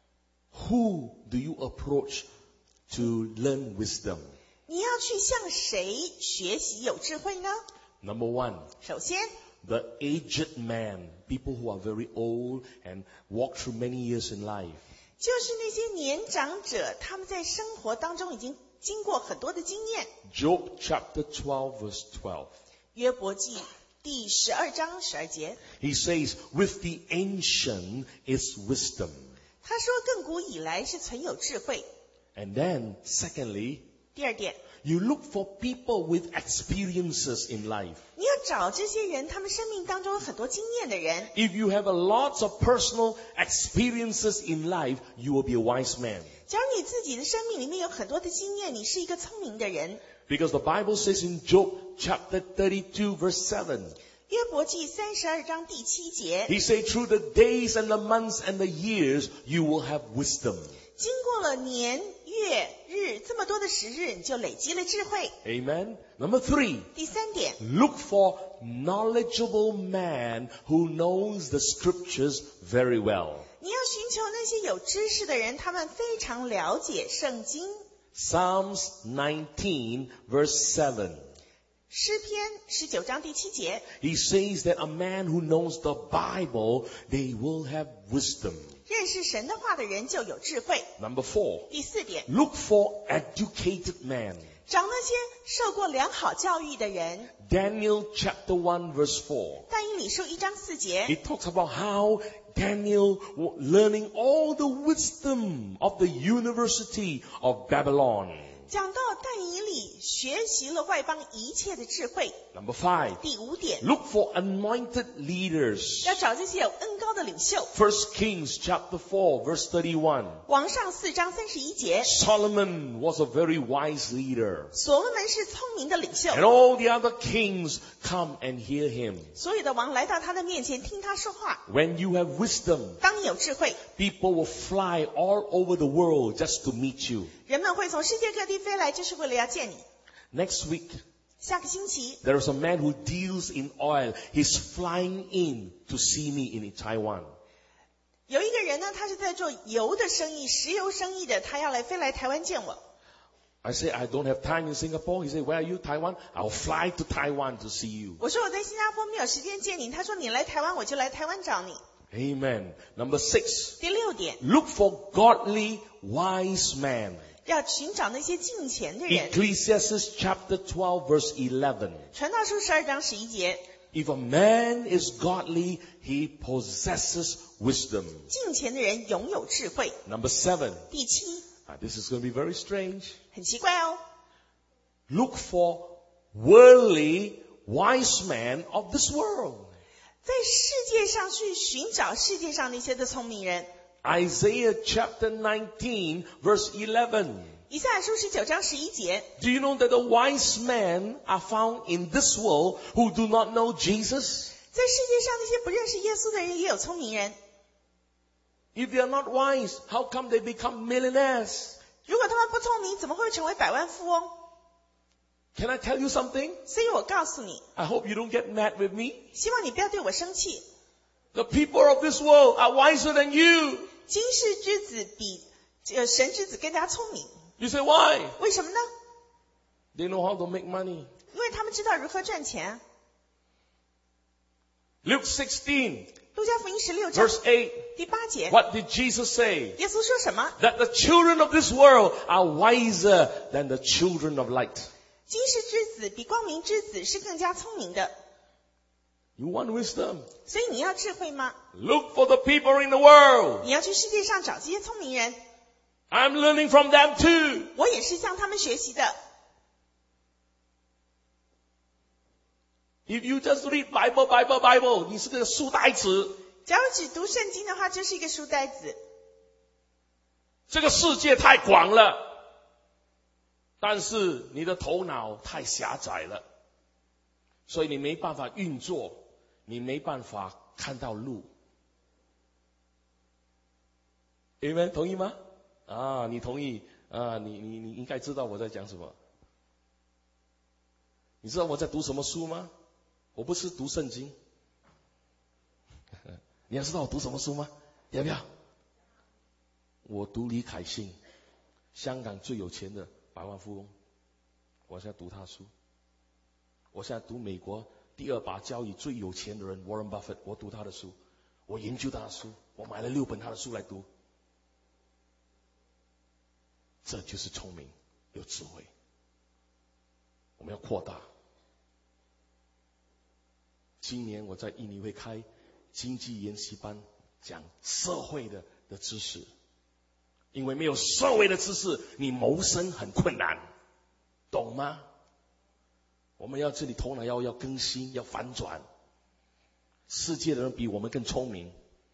S1: who do you approach to learn wisdom?
S2: 你要去向谁学习有智慧呢？
S1: Number one,
S2: 首先，
S1: the aged man, people who are very old and walk through many years in life.
S2: 就是那些年长者，他们在生活当中已经经过很多的经验。
S1: Job chapter twelve, verse twelve.
S2: 约伯记第十二章十二节，
S1: He says, with the ancient is wisdom.
S2: 他说亘古以来是存有智慧。
S1: And then, secondly,
S2: 第二点，
S1: you look for people with experiences in life.
S2: 你要找这些人，他们生命当中有很多经验的人。
S1: If you have a lot of personal experiences in life, you will be a wise man.
S2: 假如你自己的生命里面有很多的经验，你是一个聪明的人。
S1: Because the Bible says in Job chapter thirty-two, verse seven,
S2: 约伯记三十二章第七节，
S1: he said, through the days and the months and the years, you will have wisdom.
S2: 经过了年月日这么多的时日，你就累积了智慧。
S1: Amen. Number three,
S2: 第三点，
S1: look for knowledgeable man who knows the scriptures very well.
S2: 你要寻求那些有知识的人，他们非常了解圣经。
S1: Psalms nineteen, verse seven.
S2: 诗篇十九章第七节，
S1: He says that a man who knows the Bible, they will have wisdom.
S2: 认识神的话的人就有智慧。
S1: Number four,
S2: 第四点，
S1: look for educated man.
S2: 找那些受过良好教育的人。
S1: Daniel chapter one, verse four.
S2: 但以理书一章四节，
S1: It talks about how Daniel was learning all the wisdom of the University of Babylon.
S2: 讲到但以理学习了外邦一切的智慧。
S1: Number five,
S2: 第五点，
S1: look for anointed leaders.
S2: 要找这些有恩高的领袖。
S1: First Kings chapter four, verse thirty-one.
S2: 王上四章三十一节，
S1: Solomon was a very wise leader.
S2: 所罗门是聪明的领袖，
S1: And all the other kings come and hear him.
S2: 所有的王来到他的面前听他说话。
S1: When you have wisdom,
S2: 当你有智慧，
S1: people will fly all over the world just to meet you.
S2: 人们会从世界各地飞来，就是为了要见你。
S1: Next week,
S2: 下个星期，
S1: there is a man who deals in oil. He's flying in to see me in Taiwan.
S2: 有一个人呢，他是在做油的生意，石油生意的，他要来飞来台湾见我。
S1: I say, I don't have time in Singapore. He said, where are you, Taiwan? I'll fly to Taiwan to see you.
S2: 我说我在新加坡没有时间见你，他说你来台湾我就来台湾找你。
S1: Amen. Number six,
S2: 第六点，
S1: look for godly, wise man.
S2: 要寻找那些敬虔的人。
S1: Ecclesiastes chapter twelve, verse eleven.
S2: 传道书十二章十一节，
S1: If a man is godly, he possesses wisdom.
S2: 敬虔的人拥有智慧。
S1: Number seven.
S2: 第七，
S1: Ah, this is going to be very strange.
S2: 很奇怪哦，
S1: Look for worldly, wise men of this world.
S2: 在世界上去寻找世界上那些的聪明人。
S1: Isaiah chapter nineteen, verse eleven.
S2: 以赛亚书十九章十一节，
S1: Do you know that the wise men are found in this world who do not know Jesus?
S2: 在世界上那些不认识耶稣的人也有聪明人。
S1: If they are not wise, how come they become millionaires?
S2: 如果他们不聪明，怎么会成为百万富翁？
S1: Can I tell you something?
S2: 所以我告诉你，
S1: I hope you don't get mad with me.
S2: 希望你不要对我生气。
S1: The people of this world are wiser than you.
S2: 今世之子比呃神之子更加聪明。
S1: You say why?
S2: 为什么呢？
S1: They know how to make money.
S2: 因为他们知道如何赚钱。
S1: Luke sixteen,
S2: 路加福音十六章
S1: verse eight.
S2: 第八节，
S1: What did Jesus say?
S2: 耶稣说什么？
S1: That the children of this world are wiser than the children of light.
S2: 今世之子比光明之子是更加聪明的。
S1: You want wisdom?
S2: 所以你要智慧吗？
S1: Look for the people in the world.
S2: 你要去世界上找这些聪明人。
S1: I'm learning from them too.
S2: 我也是向他们学习的。
S1: If you just read Bible, Bible, Bible, 你是个书呆子。
S2: 假如只读圣经的话，就是一个书呆子。
S1: 这个世界太广了，但是你的头脑太狭窄了，所以你没办法运作，你没办法看到路。Amen， 同意吗？啊，你同意啊？你你你应该知道我在讲什么。你知道我在读什么书吗？我不是读圣经。你要知道我读什么书吗？要不要？我读李凯信，香港最有钱的百万富翁，我现在读他书。我现在读美国第二把交椅最有钱的人 Warren Buffett， 我读他的书，我研究他的书，我买了六本他的书来读。这就是聪明，有智慧。我们要扩大。今年我在印尼会开经济研习班，讲社会的的知识。因为没有社会的知识，你谋生很困难，懂吗？我们要这里头脑要要更新，要反转。世界的人比我们更聪明，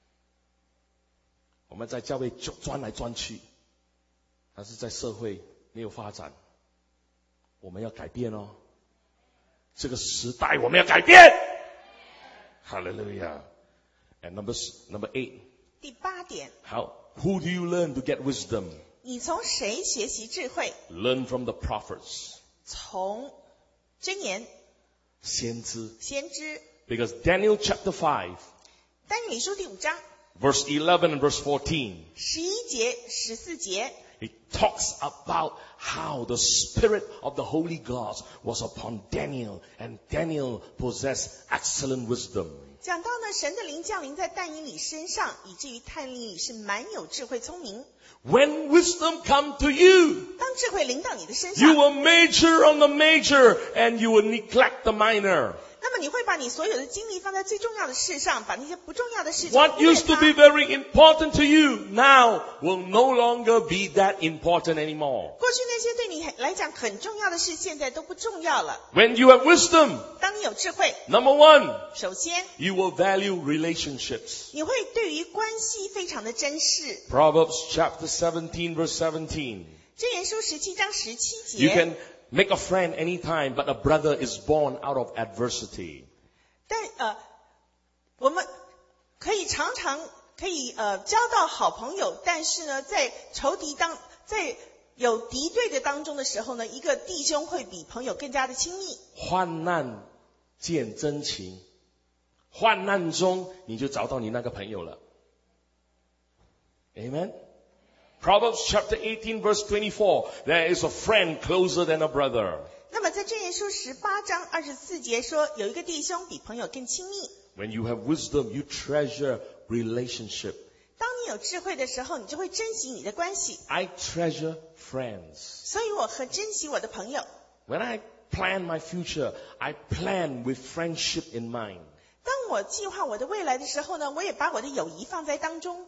S1: 我们在教会钻来钻去，但是在社会没有发展。我们要改变哦，这个时代我们要改变。Hallelujah. And number number eight.
S2: 第八点。
S1: 好。Who do you learn to get wisdom?
S2: 你从谁学习智慧？
S1: Learn from the prophets.
S2: 从箴言、
S1: 先知。
S2: 先知。
S1: Because Daniel chapter five,
S2: 但以理书第五章
S1: verse eleven and verse fourteen,
S2: 十一节、十四节
S1: it talks about how the spirit of the holy gods was upon Daniel, and Daniel possessed excellent wisdom.
S2: 讲到呢，神的灵降临在但以理身上，以至于但以理是蛮有智慧聪明。
S1: When wisdom come to you,
S2: 当智慧临到你的身
S1: you
S2: 上，
S1: will major on the major and you will neglect the minor.
S2: 那么你会把你所有的精力放在最重要的事上，把那些不重要的事情
S1: What
S2: 忽略
S1: used to
S2: 它
S1: be very important to you now will no longer be that important anymore.
S2: 过去那些对你来讲很重要的事，现在都不重要了。
S1: When you have wisdom,
S2: 当你有智慧，
S1: number one,
S2: 首先
S1: you will value relationships.
S2: 你会对于关系非常的珍视。
S1: Proverbs chapter seventeen verse seventeen.
S2: 箴言书十七章十七
S1: You
S2: 节，
S1: can make a friend anytime, but a brother is born out of adversity.
S2: 但呃，我们可以常常可以呃交到好朋友，但是呢，在仇敌当在有敌对的当中的时候呢，一个弟兄会比朋友更加的亲密。
S1: 患难见真情，患难中你就找到你那个朋友了。Amen. Proverbs chapter eighteen verse twenty-four. There is a friend closer than a brother.
S2: 那么在箴言书十八章二十四节说，有一个弟兄比朋友更亲密。
S1: When you have wisdom, you treasure relationship.
S2: 当你有智慧的时候，你就会珍惜你的关系。
S1: I treasure friends.
S2: 所以我很珍惜我的朋友。
S1: When I plan my future, I plan with friendship in mind.
S2: 当我计划我的未来的时候呢，我也把我的友谊放在当中。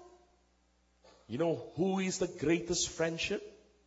S1: You know who is the greatest friendship?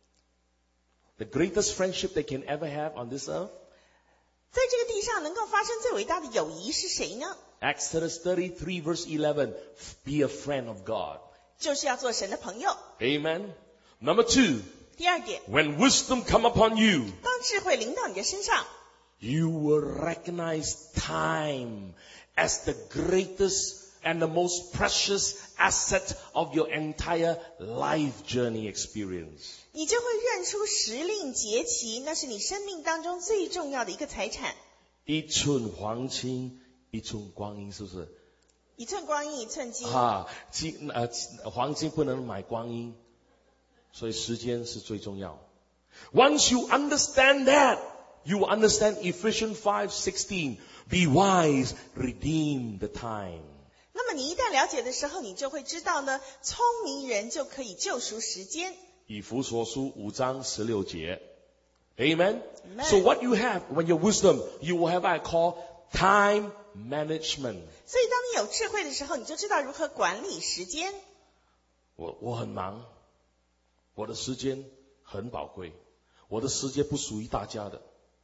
S1: The greatest friendship they can ever have on this earth?
S2: 在这个地上能够发生最伟大的友谊是谁呢？
S1: Exodus thirty-three verse eleven. Be a friend of God.
S2: 就是要做神的朋友。
S1: Amen. Number two.
S2: 第二点，
S1: When wisdom come upon you,
S2: 当智慧临到你的身上，
S1: you will recognize time as the greatest and the most precious asset of your entire life journey experience.
S2: 你就会认出时令节期，那是你生命当中最重要的一个财产。
S1: 一寸黄金，一寸光阴，是不是？
S2: 一寸光阴一寸金。
S1: 啊，金呃黄金不能买光阴，所以时间是最重要。Once you understand that, you will understand Ephesians five sixteen. Be wise, redeem the time.
S2: 那么你一旦了解的时候，你就会知道呢，聪明人就可以救赎时间。
S1: 以弗所书五章十六节。Amen?
S2: Amen.
S1: So what you have when you're wisdom, you will have what I call time management.
S2: 所以当你有智慧的时候，你就知道如何管理时间。
S1: 我我很忙，我的时间很宝贵，我的时间不属于大家的，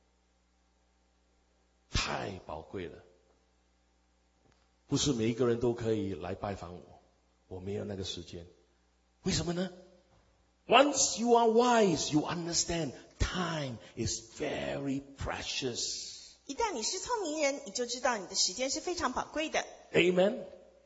S1: 太宝贵了。不是每一个人都可以来拜访我，我没有那个时间。为什么呢？ Once you are wise, you understand time is very precious.
S2: 一旦你是聪明人，你就知道你的时间是非常宝贵的。
S1: Amen.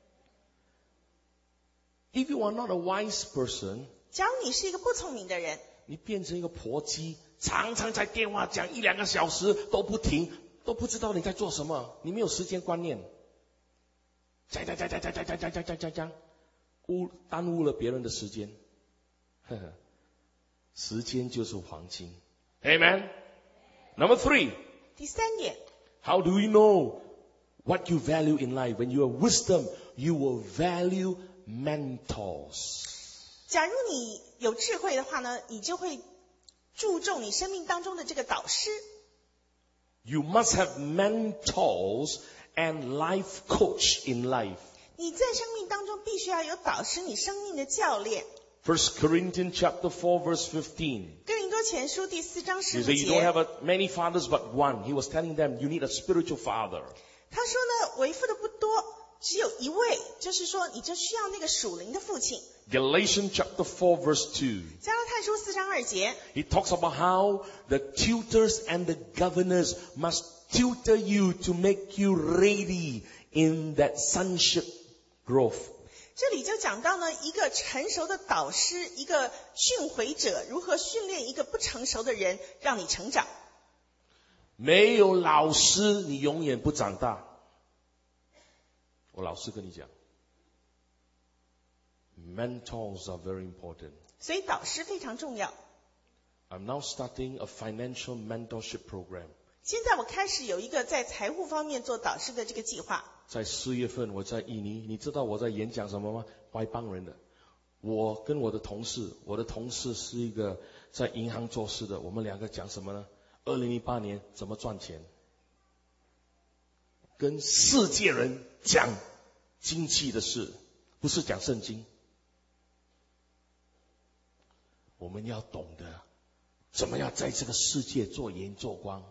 S1: If you are not a wise person,
S2: 假如你是一个不聪明的人，
S1: 你变成一个婆鸡，常常在电话讲一两个小时都不停，都不知道你在做什么，你没有时间观念，讲讲讲讲讲讲讲讲讲讲讲讲，误耽误了别人的时间。呵呵，时间就是黄金。Amen. Number three.
S2: 第三点，
S1: How do you know what you value in life? When you have wisdom, you will value mentors.
S2: 假如你有智慧的话呢，你就会注重你生命当中的这个导师。
S1: You must have mentors and life coach in life.
S2: 你在生命当中必须要有导师，你生命的教练。
S1: First Corinthians chapter four verse fifteen.
S2: 哥林多前书第四章
S1: He
S2: 十五
S1: said you don't
S2: 节，
S1: have a, many fathers but one. He was telling them you need a spiritual father.
S2: 他说呢，为父的不多，只有一位，就是说你就需要那个属灵的父亲。
S1: Galatians chapter four verse two.
S2: 加拉太书四章二节，
S1: He talks about how the tutors and the governors must tutor you to make you ready in that sonship growth.
S2: 这里就讲到呢，一个成熟的导师，一个训诲者，如何训练一个不成熟的人，让你成长。
S1: 没有老师，你永远不长大。我老实跟你讲 ，mentors are very important.
S2: 所以导师非常重要。
S1: I'm now starting a financial mentorship program.
S2: 现在我开始有一个在财务方面做导师的这个计划。
S1: 在四月份，我在印尼，你知道我在演讲什么吗？外邦人的。我跟我的同事，我的同事是一个在银行做事的，我们两个讲什么呢？二零一八年怎么赚钱？跟世界人讲经济的事，不是讲圣经。我们要懂得怎么样在这个世界做盐做光，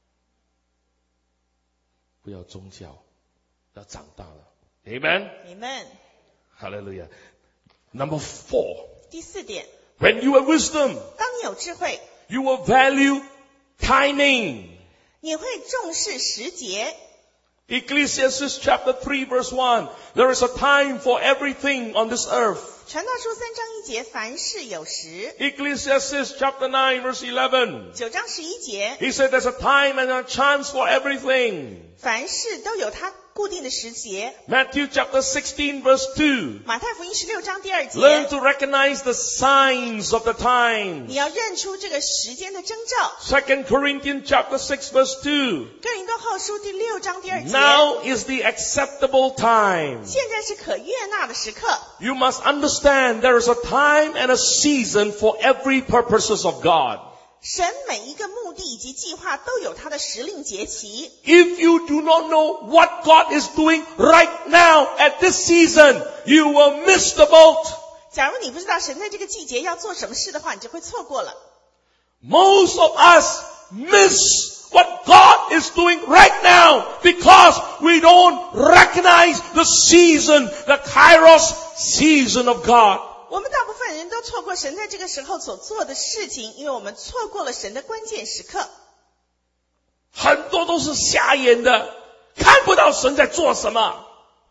S1: 不要宗教。要长大了 ，Amen.
S2: Amen.
S1: Hallelujah. Number four.
S2: 第四点，
S1: When you have wisdom,
S2: 当你有智慧，
S1: you will value timing.
S2: 你会重视时节。
S1: Ecclesiastes chapter three verse one. There is a time for everything on this earth.
S2: 传道书三章一节，凡事有时。
S1: Ecclesiastes chapter nine verse eleven.
S2: 九章十一节，
S1: He said there's a time and a chance for everything.
S2: 凡事都有它固定的时节。
S1: Matthew chapter sixteen verse two.
S2: 马太福音十六章第二节，
S1: Learn to recognize the signs of the time.
S2: 你要认出这个时间的征兆。
S1: Second Corinthians chapter six verse two.
S2: 哥林多后书第六章第二节，
S1: Now is the acceptable time.
S2: 现在是可悦纳的时刻。
S1: You must understand there is a time and a season for every purposes of God.
S2: 神每一个目的以及计划都有它的时令节期。
S1: If you do not know what God is doing right now at this season, you will miss the boat.
S2: 假如你不知道神在这个季节要做什么事的话，你就会错过了。
S1: Most of us miss what God is doing right now because we don't recognize the season, the Kairos season of God.
S2: 我们大部分人都错过神在这个时候所做的事情，因为我们错过了神的关键时刻。
S1: 很多都是瞎眼的，看不到神在做什么，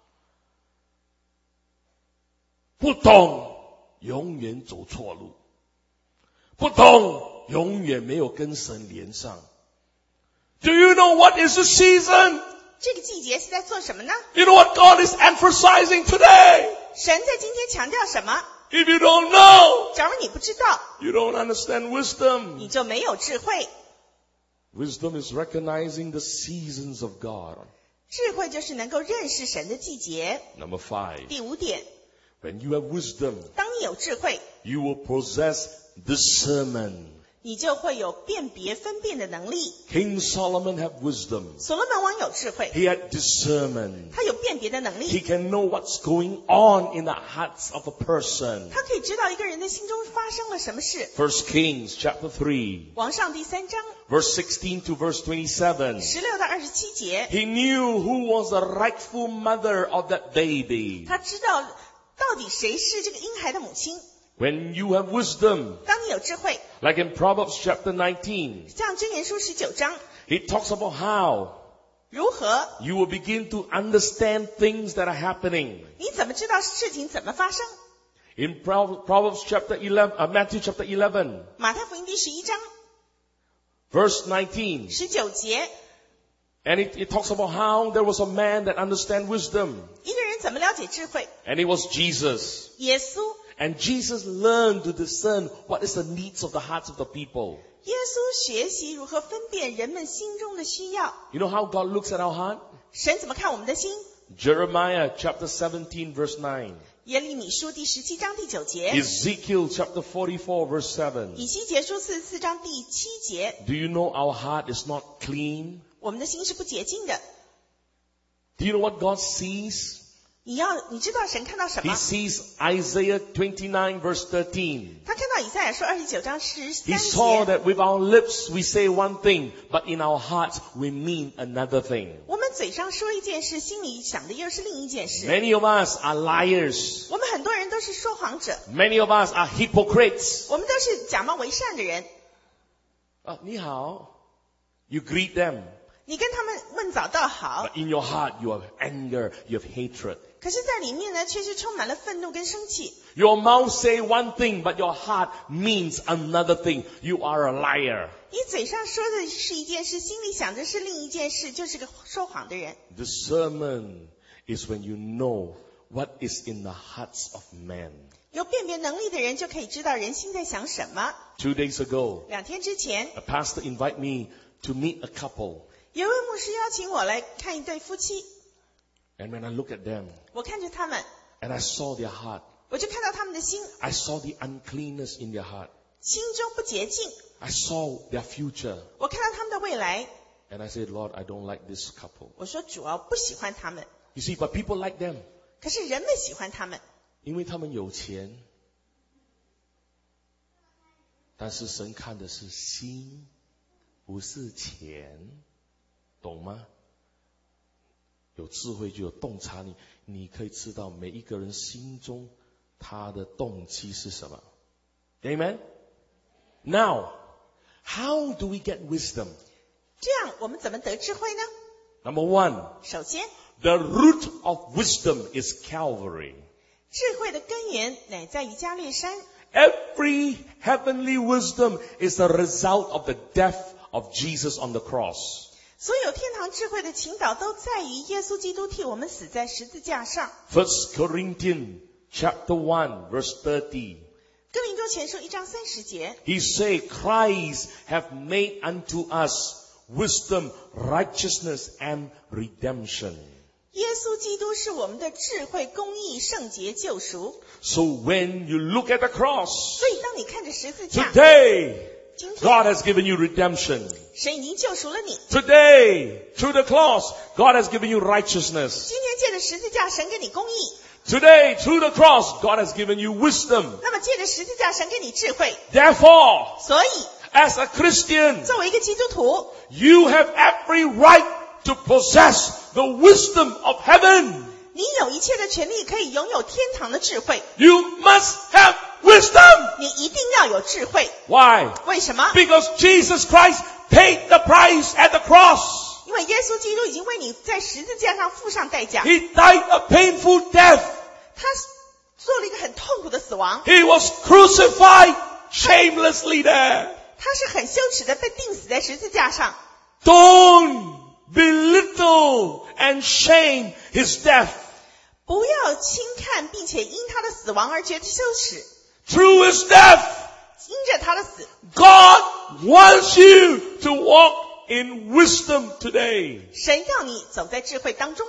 S1: 不懂，永远走错路，不懂，永远没有跟神连上。Do you know what is the season?
S2: 这个季节是在做什么呢？
S1: You know what God is emphasizing today?
S2: 神在今天强调什么？
S1: If you don't know,
S2: 假如你不知道，
S1: you don't understand
S2: 你
S1: wisdom.
S2: 就没有智慧。
S1: Wisdom is recognizing the seasons of God.
S2: 智慧就是能够认识神的季节。
S1: Number five,
S2: 第五点，
S1: when you have wisdom,
S2: 当你有智慧，
S1: you will possess discernment.
S2: 你就会有辨别分辨的能力。
S1: King Solomon had wisdom.
S2: 所罗门王有智慧，
S1: He had discernment.
S2: 他有辨别的能
S1: He
S2: 力，
S1: can know what's going on in the hearts of a person.
S2: 他可以知道一个人的心中发生了什么事。
S1: First Kings chapter three,
S2: 王上第三章
S1: verse sixteen to verse twenty-seven.
S2: 十六到二十七节，
S1: He knew who was the rightful mother of that baby.
S2: 他知道到底谁是这个婴孩的母亲。
S1: When you have wisdom,
S2: 当你有智慧，
S1: like in Proverbs chapter nineteen,
S2: 像箴言书十九章，
S1: it talks about how
S2: 如何
S1: you will begin to understand things that are happening.
S2: 你怎么知道事情怎么发生？
S1: In Pro- Proverbs chapter eleven, uh, Matthew chapter eleven,
S2: 马太福音第十一章
S1: verse nineteen,
S2: 十九节，
S1: and it, it talks about how there was a man that understand wisdom,
S2: 一个人怎么了解智慧？
S1: and it was Jesus.
S2: 耶稣，
S1: And Jesus learned to discern what is the needs of the hearts of the people.
S2: 耶稣学习如何分辨人们心中的需要。
S1: You know how God looks at our heart?
S2: 神怎么看我们的心？
S1: Jeremiah chapter seventeen verse nine.
S2: 耶利米书第十七章第九节，
S1: Ezekiel chapter forty-four verse seven.
S2: 以西结书四十四章第七节，
S1: Do you know our heart is not clean?
S2: 我们的心是不洁净的。
S1: Do you know what God sees?
S2: 你要你知道神看到什
S1: He
S2: 么？
S1: sees Isaiah twenty-nine verse thirteen.
S2: 他看到以赛亚书二十九章十
S1: He
S2: 三
S1: saw
S2: 节，
S1: that with our lips we say one thing, but in our hearts we mean another thing.
S2: 我们嘴上说一件事，心里想的又是另一件事。
S1: Many of us are liars.
S2: 我们很多人都是说谎者，
S1: Many of us are hypocrites.
S2: 我们都是假冒为善的人。
S1: Uh, 你好. You greet them.
S2: 你跟他们问早到好，
S1: But in your heart you have anger, you have hatred.
S2: 可是在里面呢，却是充满了愤怒跟生气。
S1: Your mouth say one thing, but your heart means another thing. You are a liar.
S2: 你嘴上说的是一件事，心里想的是另一件事，就是个说谎的人。
S1: Discernment is when you know what is in the hearts of men.
S2: 有辨别能力的人就可以知道人心在想什么。
S1: Two days ago,
S2: 两天之前，
S1: a pastor invited me to meet a couple.
S2: 有位牧师邀请我来看一对夫妻，
S1: And when I look at them,
S2: 我看着他们，
S1: and I saw their heart,
S2: 我就看到他们的心，
S1: I saw the uncleanness in their heart.
S2: 心中不洁净。
S1: I saw their future.
S2: 我看到他们的未来，
S1: And I said, Lord, I don't like this couple.
S2: 我说主啊，不喜欢他们，
S1: You see, but people like them.
S2: 可是人们喜欢他们，
S1: 因为他们有钱。但是神看的是心，不是钱。懂吗？有智慧就有洞察力，你可以知道每一个人心中他的动机是什么。Amen? Now, how do we get wisdom?
S2: 这样我们怎么得智慧呢？
S1: Number one,
S2: 首先，
S1: the root of wisdom is Calvary.
S2: 智慧的根源乃在于加略山。
S1: Every heavenly wisdom is the result of the death of Jesus on the cross.
S2: 所有天堂智慧的倾倒都在于耶稣基督替我们死在十字架上。
S1: First Corinthians chapter one verse thirty.
S2: 哥林多前书一章三十节，
S1: He say, Christ have made unto us wisdom, righteousness, and redemption.
S2: 耶稣基督是我们的智慧、公义、圣洁、救赎。
S1: So when you look at the cross,
S2: 所以当你看着十字架，
S1: today,
S2: 今天
S1: God has given you redemption.
S2: 神已经救赎了你。
S1: Today, through the cross, God has given you righteousness.
S2: 今天借着十字架，神给你公义。
S1: Today, through the cross, God has given you wisdom.
S2: 那么借着十字架，神给你智慧。
S1: Therefore,
S2: 所以，
S1: as a Christian,
S2: 作为一个基督徒，
S1: you have every right to possess the wisdom of heaven.
S2: 你有一切的权利可以拥有天堂的智慧。
S1: You must have wisdom.
S2: 你一定要有智慧。
S1: Why?
S2: 为什么？
S1: Because Jesus Christ paid the price at the cross.
S2: 因为耶稣基督已经为你在十字架上付上代价。
S1: He died a painful death.
S2: 他做了一个很痛苦的死亡。
S1: He was crucified shamelessly there.
S2: 他是很羞耻的被钉死在十字架上。
S1: Don't belittle and shame his death.
S2: 不要轻看并且因他的死亡而觉得羞耻。
S1: Through his death,
S2: 因着他的死，
S1: God wants you to walk in wisdom today.
S2: 神要你走在智慧当中，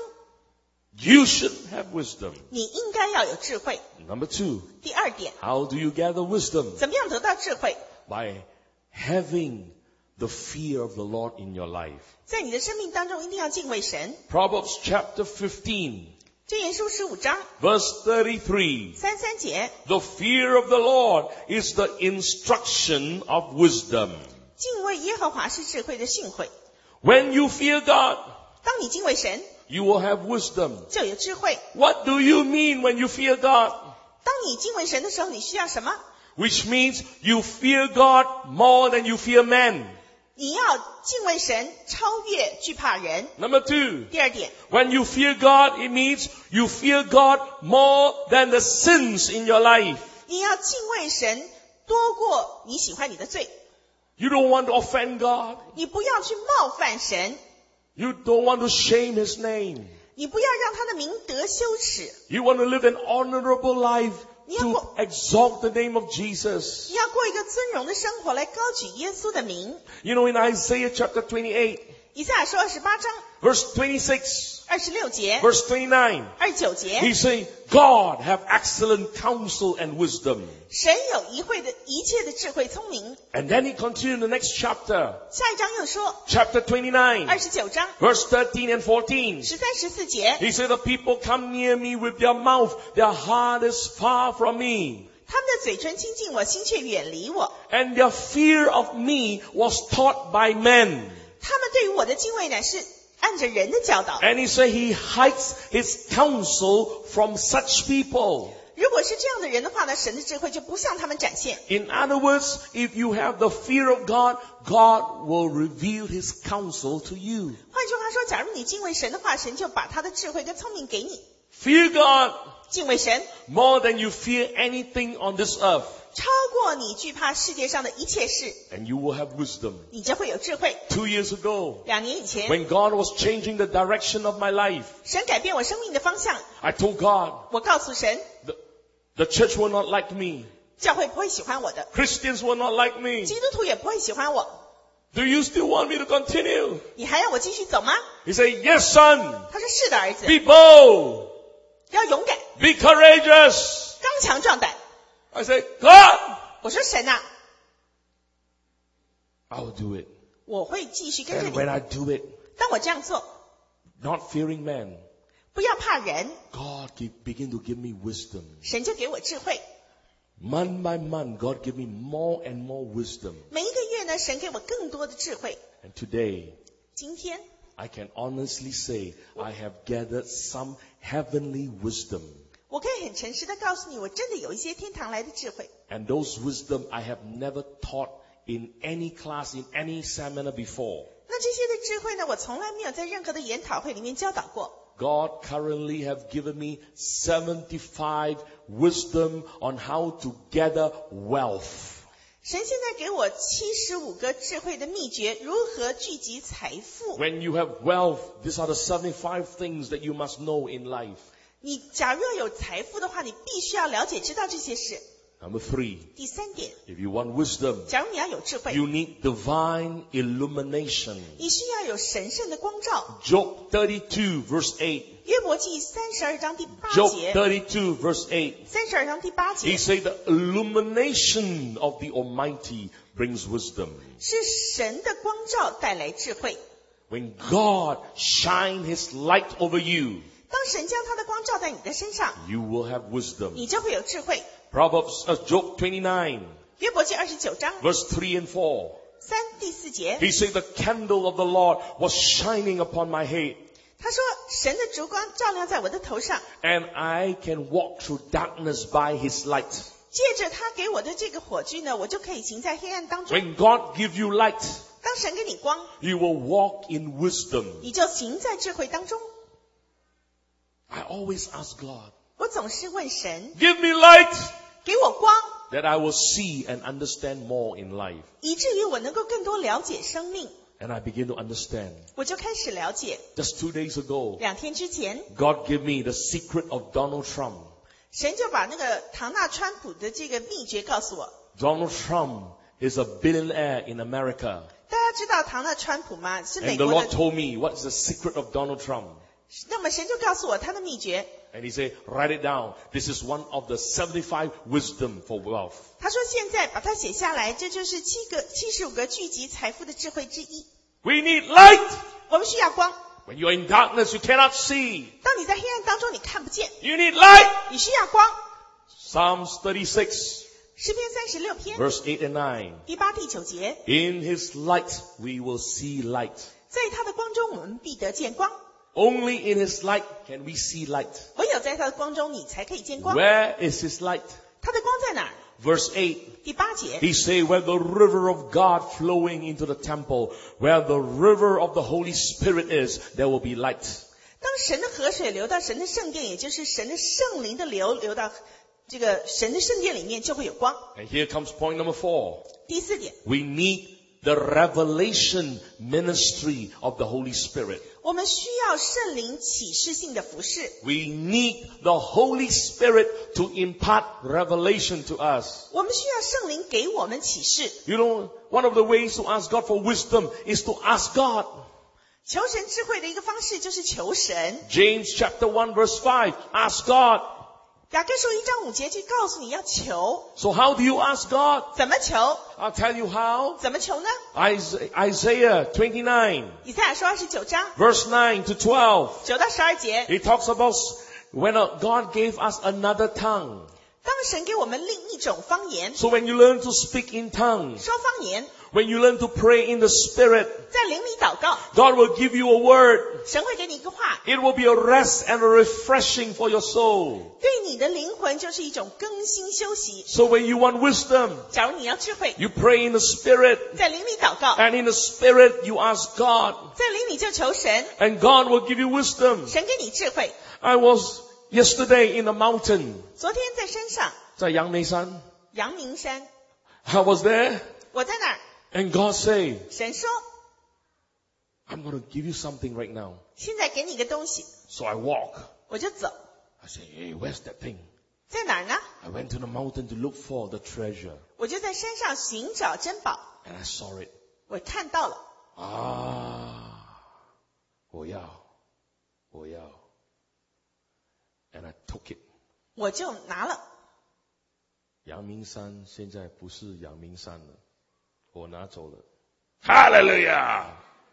S1: You should have wisdom.
S2: 你应该要有智慧。
S1: Number two,
S2: 第二点，
S1: how do you gather wisdom?
S2: 怎么样得到智慧？
S1: By having the fear of the Lord in your life.
S2: 在你的生命当中一定要敬畏神。
S1: Proverbs chapter fifteen,
S2: 箴言书十五章
S1: verse thirty-three.
S2: 三三节，
S1: The fear of the Lord is the instruction of wisdom.
S2: 敬畏耶和华是智慧的训诲。
S1: When you fear God,
S2: 当你敬畏神，
S1: you will have wisdom.
S2: 就有智慧。
S1: What do you mean when you fear God?
S2: 当你敬畏神的时候，你需要什么？
S1: Which means you fear God more than you fear men.
S2: 你要敬畏神，超越惧怕人。
S1: Number two,
S2: 第二点，
S1: when you fear God, it means you fear God more than the sins in your life.
S2: 你要敬畏神多过你喜欢你的罪。
S1: You don't want to offend God.
S2: 你不要去冒犯神，
S1: You don't want to shame His name.
S2: 你不要让他的名得羞耻。
S1: You want to live an honorable life to exalt the name of Jesus.
S2: 你要过一个尊荣的生活来高举耶稣的名。
S1: You know, in Isaiah chapter twenty-eight,
S2: 以赛亚书二十八章
S1: verse twenty-six,
S2: 二十六节、
S1: verse twenty-nine,
S2: 二十九节，
S1: He say, God have excellent counsel and wisdom.
S2: 神有一会的一切的智慧聪明。
S1: And then he continued in the next chapter,
S2: 下一章又说，
S1: chapter twenty-nine,
S2: 二十九章
S1: verse thirteen and fourteen.
S2: 十三十四节，
S1: He said, the people come near me with their mouth, their heart is far from me.
S2: 他们的嘴唇亲近我，心却远离我。
S1: And their fear of me was taught by men.
S2: 他们对于我的敬畏乃是按着人的教导。
S1: And he said he hides his counsel from such people.
S2: 如果是这样的人的话呢，神的智慧就不向他们展现。
S1: In other words, if you have the fear of God, God will reveal his counsel to you.
S2: 换句话说，假如你敬畏神的话，神就把他的智慧跟聪明给你。
S1: Fear God
S2: 敬畏神，
S1: more than you fear anything on this earth.
S2: 超过你惧怕世界上的一切事，
S1: And you will have wisdom.
S2: 你就会有智慧。
S1: Two years ago,
S2: 两年以前，
S1: when God was changing the direction of my life,
S2: 神改变我生命的方向，
S1: I told God,
S2: 我告诉神，
S1: the, the church will not like me.
S2: 教会不会喜欢我的，
S1: Christians will not like me.
S2: 基督徒也不会喜欢我。
S1: Do you still want me to continue?
S2: 你还要我继续走吗？
S1: He said, yes, son.
S2: 他说是的，儿子，
S1: Be bold.
S2: 要勇敢，
S1: Be courageous.
S2: 刚强壮胆。
S1: I said, God,
S2: 我说神啊，
S1: I'll do it.
S2: 我会继续跟着
S1: And when
S2: 你。
S1: I do it,
S2: 当我这样做，
S1: not fearing man,
S2: 不要怕人，
S1: God give, begin to give me wisdom.
S2: 神就给我智慧。
S1: Month by month, God give me more and more wisdom.
S2: 每一个月呢，神给我更多的智慧。
S1: And today,
S2: 今天
S1: I can honestly say I have gathered some heavenly wisdom.
S2: 我可以很诚实的告诉你，我真的有一些天堂来的智慧。
S1: And those wisdom I have never taught in any class, in any seminar before.
S2: 那这些的智慧呢，我从来没有在任何的研讨会里面教导过。
S1: God currently have given me seventy-five wisdom on how to gather wealth.
S2: 神现在给我七十五个智慧的秘诀，如何聚集财富。
S1: When you have wealth, these are the seventy-five things that you must know in life.
S2: 你假如要有财富的话，你必须要了解知道这些事。
S1: Number three,
S2: 第三点，
S1: if you want wisdom,
S2: 假如你要有智慧，
S1: you need divine illumination.
S2: 你需要有神圣的光照。
S1: Job thirty-two verse eight.
S2: 约伯记三十二章第八
S1: Job
S2: 节，
S1: thirty-two verse eight.
S2: 三十二章第八
S1: He
S2: 节
S1: said the illumination of the Almighty brings wisdom.
S2: 是神的光照带来智慧。
S1: When God shine His light over you,
S2: 当神将他的光照在你的身上，
S1: you will have wisdom.
S2: 你就会有智慧。
S1: Proverbs, uh, Job twenty-nine,
S2: 约伯记二十九章
S1: verse three and four.
S2: 三第四节，
S1: He said, the candle of the Lord was shining upon my head,
S2: 他说神的烛光照亮在我的头上，
S1: and I can walk through darkness by His light.
S2: 借着他给我的这个火炬呢，我就可以行在黑暗当中。
S1: When God gives you light,
S2: 当神给你光，
S1: you will walk in wisdom.
S2: 你就行在智慧当中。
S1: I always ask God,
S2: 我总是问神，
S1: give me light
S2: 给我光，
S1: that I will see and understand more in life.
S2: 以至于我能够更多了解生命。
S1: And I begin to understand.
S2: 我就开始了解。
S1: Just two days ago,
S2: 两天之前，
S1: God gave me the secret of Donald Trump.
S2: 神就把那个唐纳川普的这个秘诀告诉我。
S1: Donald Trump is a billionaire in America.
S2: 大家知道唐纳川普吗？是美
S1: And the
S2: 国
S1: Lord
S2: 的。
S1: told me what's the secret of Donald Trump.
S2: 那么神就告诉我他的秘诀。
S1: And he said, write it down. This is one of the seventy-five wisdom for wealth.
S2: 他说现在把它写下来，这就是七个七十五个聚集财富的智慧之一。
S1: We need light.
S2: 我们需要光。
S1: When you're in darkness, you cannot see.
S2: 当你在黑暗当中，你看不见，
S1: You need light.
S2: 你需要光。
S1: Psalms thirty-six,
S2: 诗篇三十六篇
S1: verse eight and nine.
S2: 第八、第九节，
S1: In his light, we will see light.
S2: 在他的光中，我们必得见光。
S1: Only in his light can we see light.
S2: 唯有在他的光中，你才可以见光。
S1: Where is his light?
S2: 他的光在哪儿？
S1: Verse eight.
S2: 第八节，
S1: He say, where the river of God flowing into the temple, where the river of the Holy Spirit is, there will be light.
S2: 当神的河水流到神的圣殿，也就是神的圣灵的流流到这个神的圣殿里面，就会有光。
S1: And here comes point number four.
S2: 第四点，
S1: We need the revelation ministry of the Holy Spirit.
S2: 我们需要圣灵启示性的服侍。
S1: We need the Holy Spirit to impart revelation to us.
S2: 我们需要圣灵给我们启示。
S1: You know, one of the ways to ask God for wisdom is to ask God.
S2: 求神智慧的一个方式就是求神。
S1: James chapter one verse five, ask God.
S2: 雅各书一章五节就告诉你要求，
S1: So how do you ask God?
S2: 怎么求？
S1: I'll tell you how.
S2: 怎么求呢？
S1: Isaiah twenty-nine,
S2: 以赛亚书二十九章
S1: verse nine to twelve.
S2: 九到十二节，
S1: It talks about when God gave us another tongue.
S2: 当神给我们另一种方言，
S1: So when you learn to speak in tongues,
S2: 说方言，
S1: when you learn to pray in the Spirit,
S2: 在灵里祷告，
S1: God will give you a word.
S2: 神会给你一个话，
S1: It will be a rest and a refreshing for your soul.
S2: 对你的灵魂就是一种更新休息。
S1: So when you want wisdom,
S2: 假如你要智慧，
S1: you pray in the Spirit,
S2: 在灵里祷告，
S1: and in the Spirit you ask God,
S2: 在灵里就求神，
S1: and God will give you wisdom.
S2: 神给你智慧。
S1: I was yesterday in the mountain,
S2: 昨天在山上，
S1: 在阳明山.
S2: 阳明山，
S1: I was there,
S2: 我在那儿，
S1: and God say,
S2: 神说，
S1: I'm going to give you something right now.
S2: 现在给你一个东西，
S1: So I walk.
S2: 我就走。
S1: I say, hey, where's that thing?
S2: 在哪儿呢？
S1: I went to the mountain to look for the treasure,
S2: 我就在山上寻找珍宝，
S1: and I saw it.
S2: 我看到了，
S1: Ah, 我要，我要. And I took it.
S2: 我就拿了。
S1: 阳明山现在不是阳明山了，我拿走了。Hallelujah!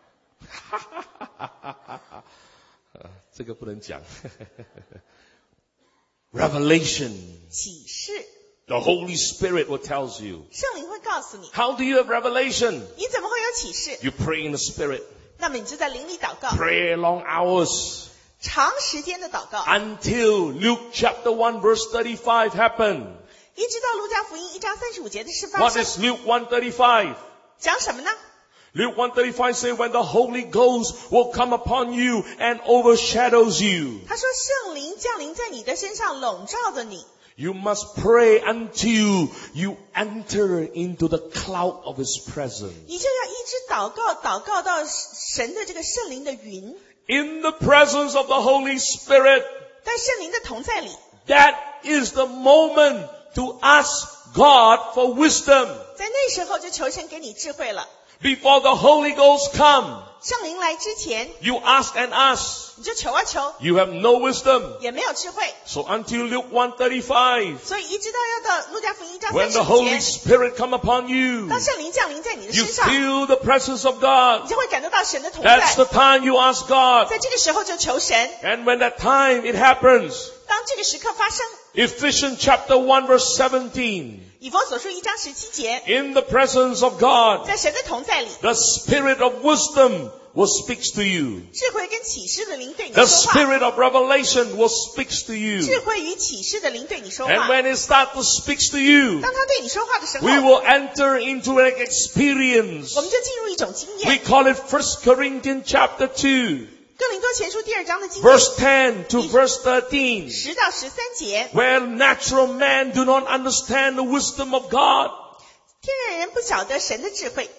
S1: 这个不能讲。Revelation.
S2: 启示，
S1: The Holy Spirit will tells you.
S2: 圣灵会告诉你，
S1: How do you have revelation?
S2: 你怎么会有启示？
S1: You pray in the Spirit.
S2: 那么你就在灵里祷告，
S1: Pray long hours.
S2: 长时间的祷告，
S1: Until Luke chapter one verse thirty-five happened.
S2: 一直到路加福音一章三十五节的事发
S1: What
S2: 生。
S1: is Luke one thirty-five?
S2: 讲什么呢？
S1: Luke one thirty-five says, when the Holy Ghost will come upon you and overshadows you,
S2: 他说圣灵降临在你的身上，笼罩着你，
S1: you must pray until you enter into the cloud of His presence.
S2: 你就要一直祷告，祷告到神的这个圣灵的云，
S1: In the presence of the Holy Spirit,
S2: 在圣灵的同在里，
S1: that is the moment to ask God for wisdom.
S2: 在那时候就求神给你智慧了。
S1: Before the Holy Ghost come,
S2: 圣灵来之前，
S1: you ask and ask.
S2: 你就求啊求，
S1: You have no wisdom.
S2: 也没有智慧，
S1: So until Luke one thirty-five,
S2: 所以一直到要到路加福音一章
S1: when
S2: 三
S1: the
S2: 十五
S1: Holy
S2: 节，
S1: Spirit come upon you,
S2: 当圣灵降临在你的
S1: you
S2: 身上，
S1: feel the presence of
S2: 你
S1: God.
S2: 就会感受到神的同
S1: That's
S2: 在。
S1: the time you ask God.
S2: 在这个时候就求神，
S1: And when that time it happens,
S2: 当这个时刻发生，
S1: Ephesians chapter one verse seventeen,
S2: 以弗所书一章十七节，
S1: in the presence of God,
S2: 在神的同在里，
S1: the Spirit of wisdom will speak to you.
S2: 智慧跟启示的灵对你
S1: The
S2: 说话，
S1: Spirit of revelation will speak to
S2: 智
S1: you.
S2: 慧与启示的灵对你说
S1: And
S2: 话。
S1: when it starts to speak to you,
S2: 当他对你说话的时候，
S1: we will enter into an experience.
S2: 我们就进入一种经
S1: We
S2: 验。
S1: call it First Corinthians chapter two,
S2: 哥林多前书第二章的经验，
S1: verse ten to verse thirteen,
S2: 十到十三节，
S1: where natural men do not understand the wisdom of God.
S2: 天然人不晓得神的智慧，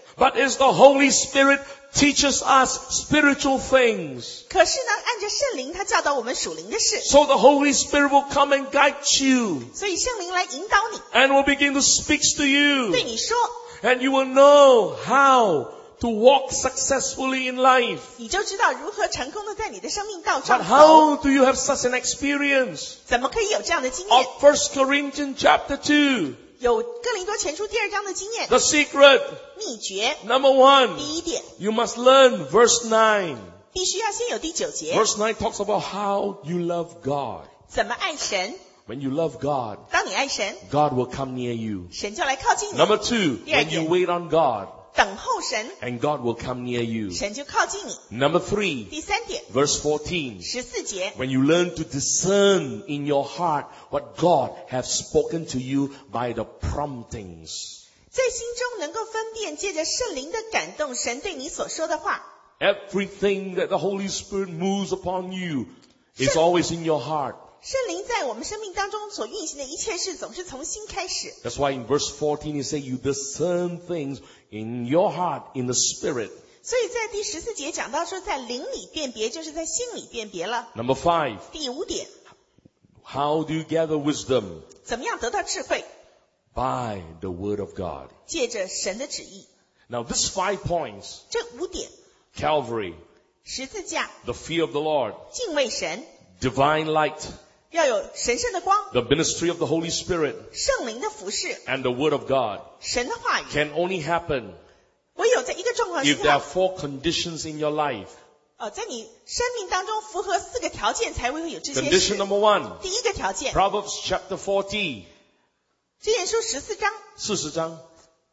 S1: But as the Holy Spirit teaches us spiritual things,
S2: 可是呢，按着圣灵，他教导我们属灵的事，
S1: so the Holy Spirit will come and guide you
S2: 所以圣灵来引导你，
S1: and will begin to speak to you.
S2: 对你说，
S1: And you will know how to walk successfully in life.
S2: 你就知道如何成功的在你的生命道
S1: But
S2: 上走。
S1: how do you have such an experience
S2: 怎么可以有这样的经验？
S1: of First Corinthians chapter two?
S2: 有哥林多前书第二章的经验，
S1: The secret,
S2: 秘诀。
S1: number one,
S2: 第一点，
S1: you must learn verse nine.
S2: 必须要先有第九节，
S1: Verse nine talks about how you love God.
S2: 怎么爱神。
S1: When you love God,
S2: 当你爱神，
S1: God will come near you.
S2: 神就来靠近你。
S1: Number two,
S2: 第二
S1: when you
S2: 点，
S1: wait on God,
S2: 等候神，
S1: and God will come near you.
S2: 神就靠近你。
S1: Number three,
S2: 第三点，
S1: verse fourteen,
S2: 十四节，
S1: when you learn to discern in your heart what God has spoken to you by the promptings.
S2: 在心中能够分辨，借着圣灵的感动，神对你所说的话。
S1: Everything that the Holy Spirit moves upon you is always in your heart.
S2: 圣灵在我们生命当中所运行的一切事，总是从心开始。
S1: That's why in verse fourteen he says you discern things in your heart, in the Spirit.
S2: 所以在第十四节讲到说，在灵里辨别，就是在心里辨别了。
S1: Number five,
S2: 第五点，
S1: how do you gather wisdom?
S2: 怎么样得到智慧？
S1: By the Word of God.
S2: 借着神的旨意。
S1: Now these five points,
S2: 这五点，
S1: Calvary,
S2: 十字架、
S1: the fear of the Lord,
S2: 敬畏神，
S1: divine light,
S2: 要有神圣的光，
S1: the ministry of the Holy Spirit,
S2: 圣灵的服侍，
S1: and the Word of God,
S2: 神的话语，
S1: can only happen
S2: 唯有在一个状况
S1: if
S2: 之
S1: there are
S2: 下，
S1: four conditions in your life.
S2: 呃，在你生命当中符合四个条件，才会有这些
S1: Condition
S2: 事。
S1: number one,
S2: 第一个条件，
S1: Proverbs chapter forty,
S2: 箴言书十四章
S1: 四十章,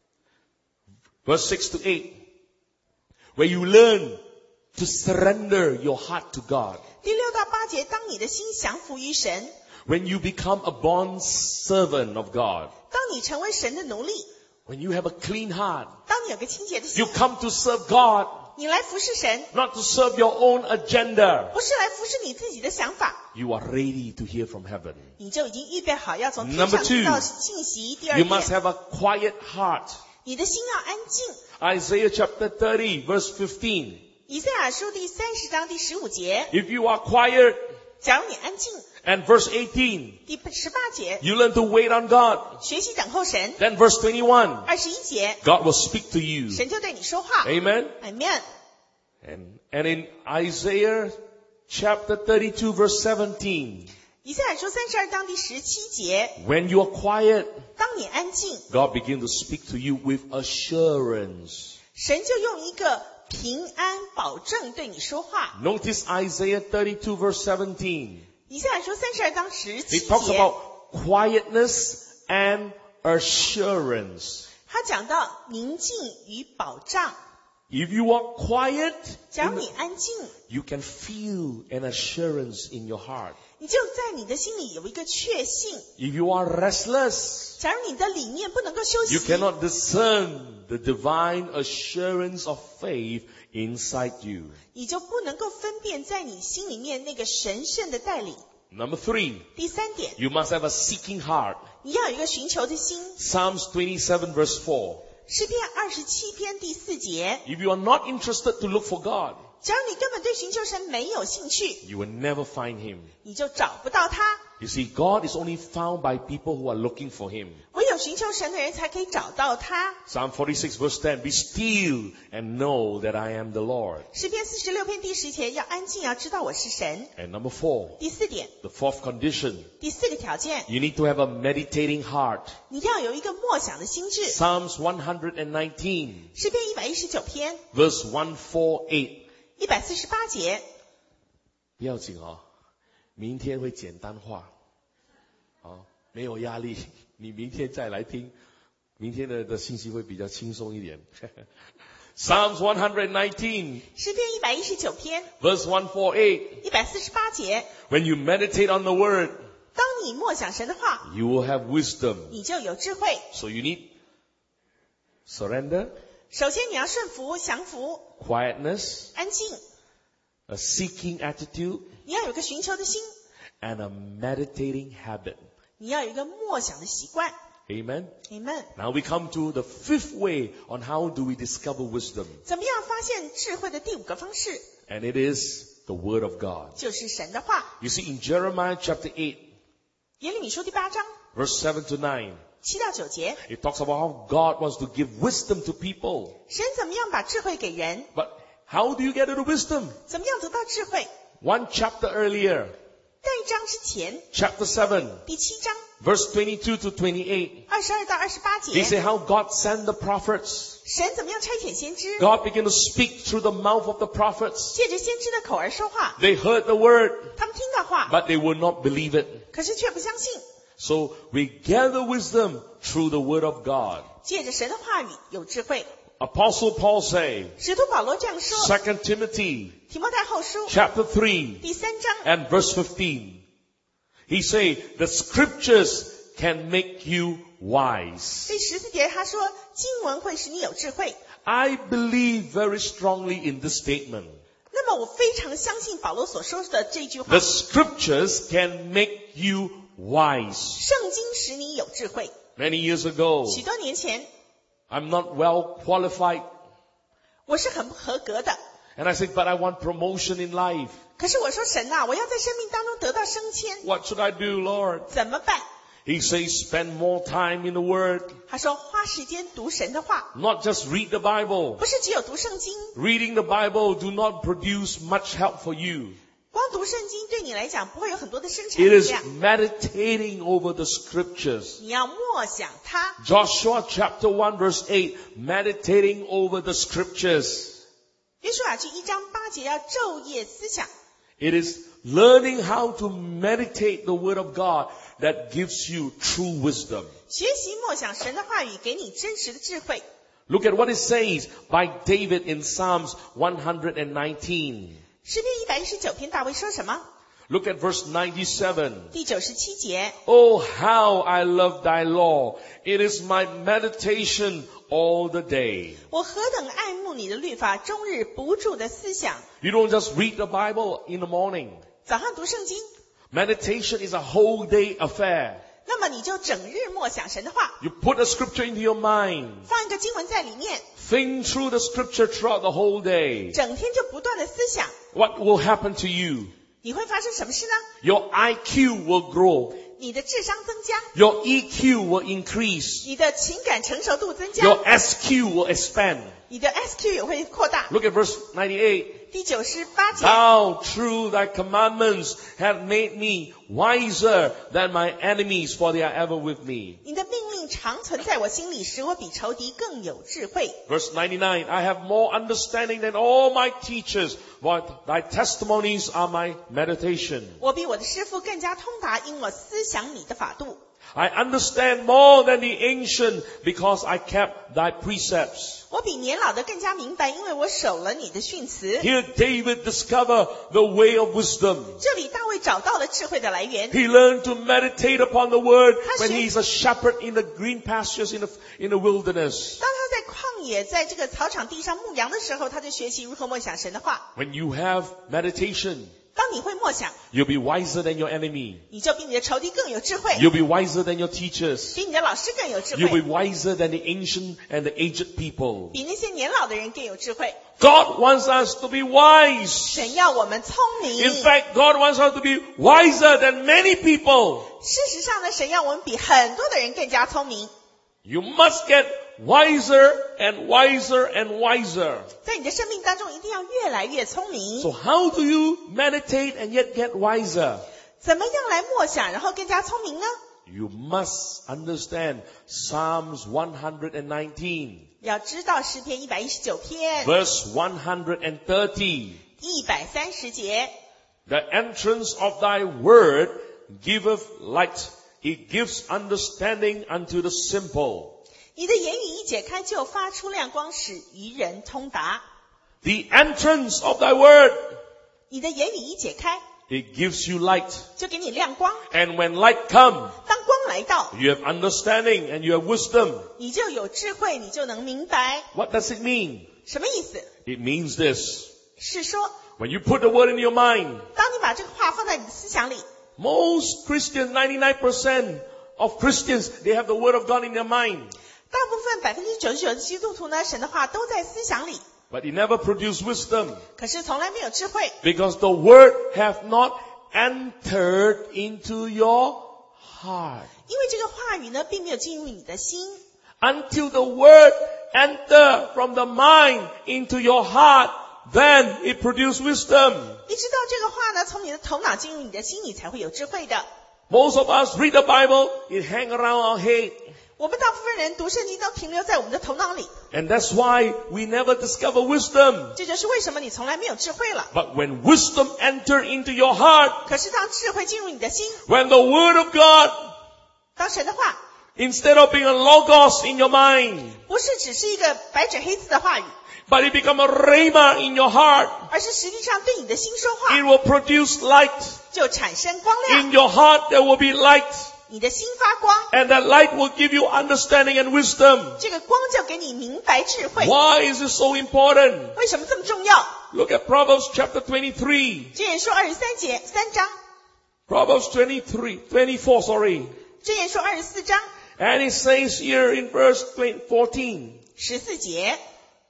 S1: verse six to eight, where you learn to surrender your heart to God.
S2: 第六到八节，当你的心降服于神，
S1: When you become a bond servant of God,
S2: 当你成为神的奴隶，
S1: when you have a clean heart,
S2: 当你有个清洁的心
S1: you，come to serve God,
S2: 你来服侍神，
S1: not to serve your own agenda.
S2: 不是来服侍你自己的想法，
S1: You are ready to hear from heaven.
S2: 你就已经预备好要从天
S1: Number
S2: 上
S1: two,
S2: 听到信息。第二
S1: You must
S2: 点，
S1: have a quiet heart.
S2: 你的心要安静。
S1: Isaiah chapter thirty, verse fifteen.
S2: 以赛亚书第三十章第十五节，
S1: If you are quiet,
S2: 假如你安静。
S1: and verse eighteen,
S2: 第十八节，
S1: you learn to wait on God.
S2: 学习等候神。
S1: Then verse twenty-one,
S2: 二十一节，
S1: God will speak to you.
S2: 神就对你说话。
S1: Amen.
S2: Amen。
S1: And, and in Isaiah chapter thirty-two, verse seventeen,
S2: 以赛亚书三十二章第十七节，
S1: when you are quiet,
S2: 当你安静，
S1: God begins to speak to you with assurance.
S2: 神就用一个平安保证对你说话。
S1: Notice Isaiah thirty-two, verse seventeen.
S2: 以赛亚书三十二章十七
S1: It talks
S2: 节，
S1: about quietness and assurance.
S2: 他讲到宁静与保障。
S1: If you are quiet,
S2: 假如你安静，
S1: you can feel an assurance in your heart.
S2: 你就在你的心里有一个确信。
S1: If you are restless,
S2: 假如你的里面不能够休息
S1: you，cannot discern the divine assurance of faith inside you.
S2: 你就不能够分辨在你心里面那个神圣的带领。
S1: Number three,
S2: 第三点，
S1: you must have a seeking heart.
S2: 你要有一个寻求的心。
S1: Psalms twenty-seven, verse four.
S2: 诗篇二十七篇第四节，
S1: If you are not interested to look for God,
S2: 假如你根本对寻求神没有兴趣，
S1: you will never find Him.
S2: 你就找不到他。
S1: You see, God is only found by people who are looking for Him.
S2: 唯有寻求神的人才可以找到他。
S1: Psalm forty-six, verse ten. Be still and know that I am the Lord.
S2: 诗篇四十六篇第十节，要安静，要知道我是神。
S1: And number four,
S2: 第四点，
S1: the fourth condition,
S2: 第四个条件，
S1: you need to have a meditating heart.
S2: 你要有一个默想的心智。
S1: Psalms one nineteen,
S2: 诗篇一百一十九篇
S1: verse one forty-eight.
S2: 一百四十八节，
S1: 不要紧哦，明天会简单化，好，没有压力，你明天再来听，明天的的信息会比较轻松一点。Psalms one nineteen,
S2: 诗篇一百一十九篇
S1: verse one forty-eight.
S2: 一百四十八节，
S1: When you meditate on the word,
S2: 当你默想神的话，
S1: you will have wisdom.
S2: 你就有智慧。
S1: So you need surrender,
S2: 首先你要顺服、降服、
S1: quietness,
S2: 安静，
S1: a seeking attitude,
S2: 你要有个寻求的心，
S1: and a meditating habit.
S2: 你要有一个默想的习惯。
S1: Amen?
S2: Amen。
S1: Now we come to the fifth way on how do we discover wisdom.
S2: 怎么样发现智慧的第五个方式，
S1: And it is the Word of God.
S2: 就是神的话。
S1: You see, in Jeremiah chapter eight,
S2: 耶利米书第八章
S1: verse seven to nine,
S2: 七到九节，
S1: it talks about how God wants to give wisdom to people.
S2: 神怎么样把智慧给人？
S1: But how do you get the wisdom?
S2: 怎么样得到智慧？
S1: One chapter earlier,
S2: 在一章之前，
S1: chapter seven,
S2: 第七章
S1: verse twenty-two to twenty-eight,
S2: 二十二到二十八
S1: they
S2: 节，
S1: say how God sent the prophets.
S2: 神怎么样差遣先知？
S1: God began to speak through the mouth of the prophets.
S2: 借着先知的口而说话，
S1: They heard the word,
S2: 他们听到话，
S1: but they would not believe it.
S2: 可是却不相信。
S1: So we gather wisdom through the word of God.
S2: 借着神的话语有智慧。
S1: Apostle Paul say,
S2: 使徒保罗这样说，
S1: Second Timothy
S2: 提摩太后书
S1: chapter three
S2: 第三章
S1: and verse fifteen. He say, the scriptures can make you wise.
S2: 第十四节他说，经文会使你有智慧。
S1: I believe very strongly in this statement.
S2: 那么我非常相信保罗所说的这句话，
S1: The scriptures can make you wise.
S2: 圣经使你有智慧。
S1: Many years ago,
S2: 许多年前，
S1: I'm not well qualified.
S2: 我是很不合格的。
S1: And I said, but I want promotion in life.
S2: 可是我说神啊，我要在生命当中得到升迁，
S1: What should I do, Lord?
S2: 怎么办？
S1: He says, spend more time in the word.
S2: 他说花时间读神的话，
S1: Not just read the Bible.
S2: 不是只有读圣经，
S1: Reading the Bible do not produce much help for you.
S2: 光读圣经对你来讲不会有很多的生产
S1: It
S2: 力
S1: is
S2: 量。
S1: meditating over the scriptures.
S2: 你要默想它。
S1: Joshua chapter one verse eight, meditating over the scriptures.
S2: 约书亚记一章八节要昼夜思想，
S1: It is learning how to meditate the word of God that gives you true wisdom.
S2: 学习默想神的话语，给你真实的智慧。
S1: Look at what it says by David in Psalms one nineteen.
S2: 诗篇一百一十九篇大卫说什么？
S1: Look at verse ninety-seven.
S2: 第九十七节，
S1: Oh, how I love thy law. It is my meditation all the day.
S2: 我何等爱慕你的律法，终日不住的思想。
S1: You don't just read the Bible in the morning.
S2: 早上读圣经，
S1: Meditation is a whole day affair.
S2: 那么你就整日默想神的话，
S1: You put a scripture into your mind.
S2: 放一个经文在里面，
S1: Think through the scripture throughout the whole day.
S2: 整天就不断的思想，
S1: What will happen to you?
S2: 你会发生什么事呢？
S1: Your I Q will grow.
S2: 你的智商增加，
S1: Your E Q will increase.
S2: 你的情感成熟度增加，
S1: Your S Q will expand.
S2: 你的 S Q 也会扩大。
S1: Look at verse ninety-eight.
S2: 第九十八节，
S1: Thou through thy commandments have made me wiser than my enemies, for they are ever with me.
S2: 你的命令常存在我心里，使我比仇敌更有智慧。
S1: Verse ninety-nine. I have more understanding than all my teachers, but thy testimonies are my meditation.
S2: 我比我的师父更加通达，因我思想你的法度。
S1: I understand more than the ancient because I kept thy precepts.
S2: 我比年老的更加明白，因为我守了你的训词。
S1: Here David discovered the way of wisdom.
S2: 这里大卫找到了智慧的来源。
S1: He learned to meditate upon the word
S2: 他学-
S1: when he's a shepherd in the green pastures in the, in the wilderness.
S2: 当他在旷野，在这个草场地上牧羊的时候，他就学习如何默想神的话。
S1: When you have meditation,
S2: 当你会默想，
S1: you'll be wiser than your enemy.
S2: 你就比你的仇敌更有智慧，
S1: You'll be wiser than your teachers.
S2: 比你的老师更有智
S1: You'll be
S2: 慧，
S1: wiser than the ancient and the aged people.
S2: 比那些年老的人更有智慧。
S1: God wants us to be wise.
S2: 神要我们聪明。
S1: In fact, God wants us to be wiser than many people.
S2: 事实上呢，神要我们比很多的人更加聪明。
S1: You must get wiser and wiser and wiser.
S2: 在你的生命当中，一定要越来越聪明。
S1: So how do you meditate and yet get wiser?
S2: 怎么样来默想，然后更加聪明呢？
S1: You must understand Psalms one nineteen,
S2: 要知道诗篇一百一十九篇
S1: verse one thirty.
S2: 一百三十节，
S1: The entrance of thy word giveth light. It gives understanding unto the simple.
S2: 你的言语一解开，就发出亮光，使愚人通达。
S1: The entrance of thy word,
S2: 你的言语一解开，
S1: it gives you light.
S2: 就给你亮光。
S1: And when light come,
S2: 当光来到，
S1: you have understanding and you have wisdom.
S2: 你就有智慧，你就能明白。
S1: What does it mean?
S2: 什么意思？
S1: It means this.
S2: 是说，
S1: When you put the word in your mind,
S2: 当你把这个话放在你的思想里，
S1: most Christians, ninety-nine percent of Christians, they have the Word of God in their mind.
S2: 大部分百分之九十九的基督徒呢，神的话都在思想里，
S1: But it never produced wisdom.
S2: 可是从来没有智慧，
S1: Because the Word have not entered into your heart.
S2: 因为这个话语呢，并没有进入你的心。
S1: Until the Word enter from the mind into your heart, then it produce wisdom.
S2: 一直到这个话呢，从你的头脑进入你的心里，才会有智慧的。
S1: Most of us read the Bible, it hang around our head.
S2: 我们大部分人读圣经都停留在我们的头脑里，
S1: And that's why we never discover wisdom.
S2: 这就是为什么你从来没有智慧了。
S1: But when wisdom enter into your heart,
S2: 可是当智慧进入你的心，
S1: when the Word of God,
S2: 当神的话
S1: instead of being a logos in your mind,
S2: 不是只是一个白纸黑字的话语，
S1: but it become a rhema in your heart,
S2: 而是实际上对你的心说话，
S1: it will produce light.
S2: 就产生光亮。
S1: In your heart there will be light.
S2: 你的心发光，
S1: And that light will give you understanding and wisdom.
S2: 这个光就给你明白智慧。
S1: Why is it so important?
S2: 为什么这么重要？
S1: Look at Proverbs chapter twenty-three.
S2: 箴言书二十三节三章，
S1: Proverbs twenty-three, twenty-four, sorry.
S2: 箴言书二十四章
S1: And it says here in verse fourteen,
S2: 十四节，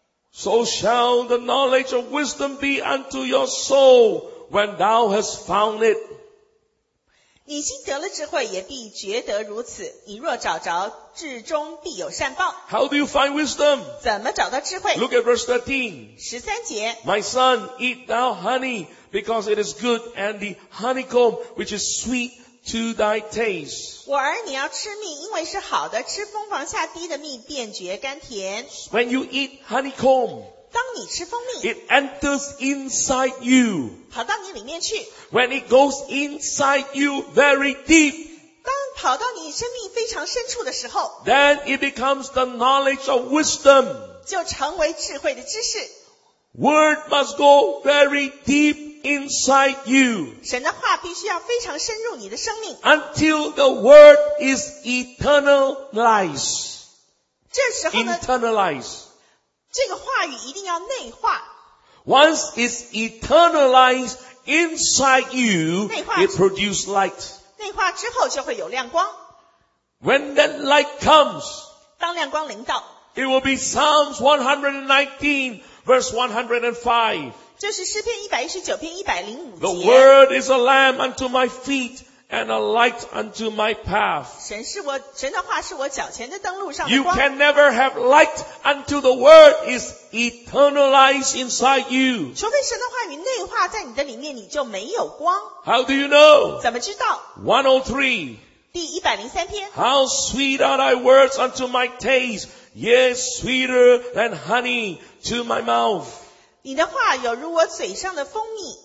S1: So shall the knowledge of wisdom be unto your soul when thou hast found it.
S2: 你心得了智慧，也必觉得如此。你若找着，至终必有善报。
S1: How do you find wisdom?
S2: 怎么找到智慧？
S1: Look at verse thirteen.
S2: 十三节，
S1: My son, eat thou honey, because it is good, and the honeycomb, which is sweet to thy taste.
S2: 我儿，你要吃蜜，因为是好的，吃蜂房下滴的蜜，便觉甘甜。
S1: When you eat honeycomb,
S2: 当你吃蜂蜜，
S1: it enters inside you.
S2: 跑到你里面去，
S1: When it goes inside you very deep,
S2: 当跑到你生命非常深处的时候，
S1: then it becomes the knowledge of wisdom.
S2: 就成为智慧的知识。
S1: Word must go very deep inside you
S2: 神的话必须要非常深入你的生命，
S1: until the word is eternalized.
S2: 这时候呢，
S1: Internalized.
S2: 这个话语一定要内化。
S1: Once it's eternalized inside you,
S2: 内化。
S1: it produces light.
S2: 内化之后就会有亮光，
S1: When that light comes,
S2: 当亮光临到，
S1: it will be Psalms one nineteen, verse one oh five.
S2: 就是诗篇一百一十九篇一百零五
S1: The
S2: 节。
S1: word is a lamp unto my feet and a light unto my path.
S2: 神是我，神的话是我脚前的灯路上的
S1: You
S2: 光。
S1: can never have light until the word is eternalized inside you.
S2: 除非神的话语内化在你的里面，你就没有光。
S1: How do you know?
S2: 怎么知道？
S1: one oh three.
S2: 第一百零三篇，
S1: How sweet are thy words unto my taste, yea, sweeter than honey to my mouth.
S2: 你的话有如我嘴上的蜂蜜。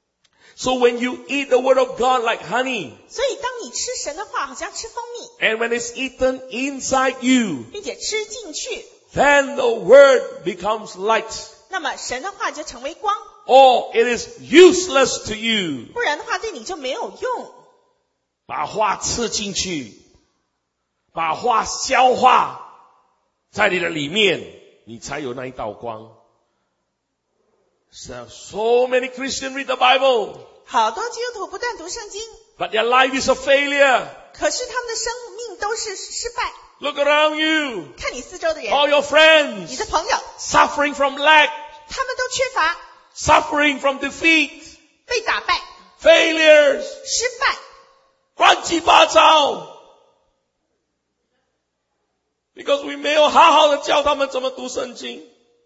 S1: So when you eat the word of God like honey,
S2: 所以当你吃神的话，好像吃蜂蜜，
S1: and when it's eaten inside you,
S2: 并且吃进去，
S1: then the word becomes light.
S2: 那么神的话就成为光，
S1: Or it is useless to you.
S2: 不然的话对你就没有用。
S1: 把话吃进去，把话消化在你的里面，你才有那一道光。So, so many Christians read the Bible,
S2: 好多基督徒不断读圣经，
S1: but their life is a failure.
S2: 可是他们的生命都是失败。
S1: Look around you,
S2: 看你四周的人，
S1: all your
S2: 你
S1: friends
S2: 的朋友，
S1: suffering from lack,
S2: 他们都缺乏，
S1: suffering from defeat,
S2: 被打败，
S1: failures,
S2: 失败，
S1: 乱七八糟。Because we 没有好好的教他们怎么读圣经，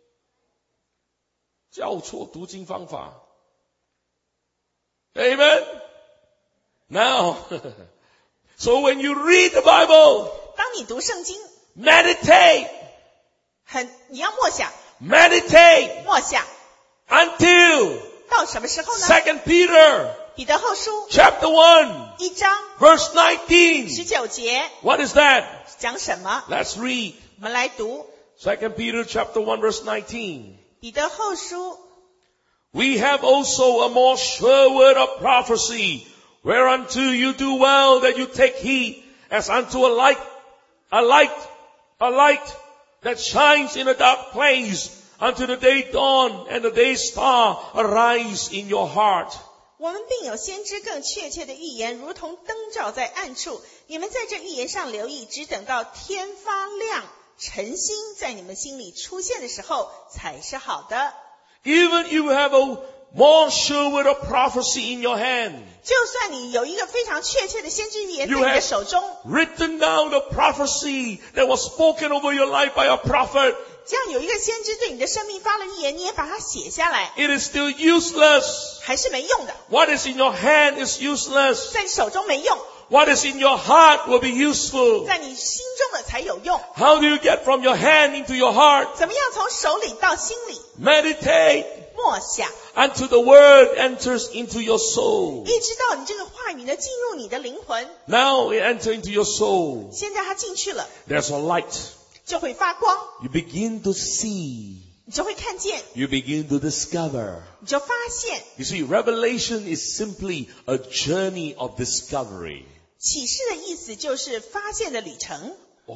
S1: 教错读经方法。Amen. Now, so when you read the Bible,
S2: 当你读圣经，
S1: meditate,
S2: 很你要默想，
S1: meditate
S2: 默想
S1: until
S2: 到什么时候呢？
S1: Second Peter
S2: 彼得后书
S1: chapter one,
S2: 一章
S1: verse nineteen.
S2: 十九节
S1: What is that?
S2: 讲什么？
S1: Let's read.
S2: 我们来读
S1: Second Peter chapter one, verse nineteen.
S2: 彼得后书。
S1: We have also a more sure word of prophecy, whereunto you do well that you take heed, as unto a light, a light, a light that shines in a dark place, unto the day dawn and the day star arise in your heart.
S2: 我们并有先知更确切的预言，如同灯照在暗处。你们在这预言上留意，只等到天发亮，晨星在你们心里出现的时候，才是好的。
S1: Even you have a more sure word of prophecy in your hand.
S2: 就算你有一个非常确切的先知预言在
S1: You
S2: 你的
S1: have
S2: 手中，
S1: written down the prophecy that was spoken over your life by a prophet.
S2: 这样有一个先知对你的生命发了预言，你也把它写下来，
S1: It is still useless.
S2: 还是没用的。
S1: What is in your hand is useless.
S2: 在你手中没用，
S1: What is in your heart will be useful.
S2: 在你心中的才有用。
S1: How do you get from your hand into your heart?
S2: 怎么样从手里到心里？
S1: Meditate
S2: 默想，
S1: until the word enters into your soul.
S2: 一直到你这个话语呢进入你的灵魂。
S1: Now it enters into your soul.
S2: 现在它进去了，
S1: There's a light.
S2: 就会发光，
S1: You begin to see.
S2: 你就会看见，
S1: You begin to discover.
S2: 你就发现。
S1: You see, revelation is simply a journey of discovery.
S2: 启示的意思就是发现的旅程。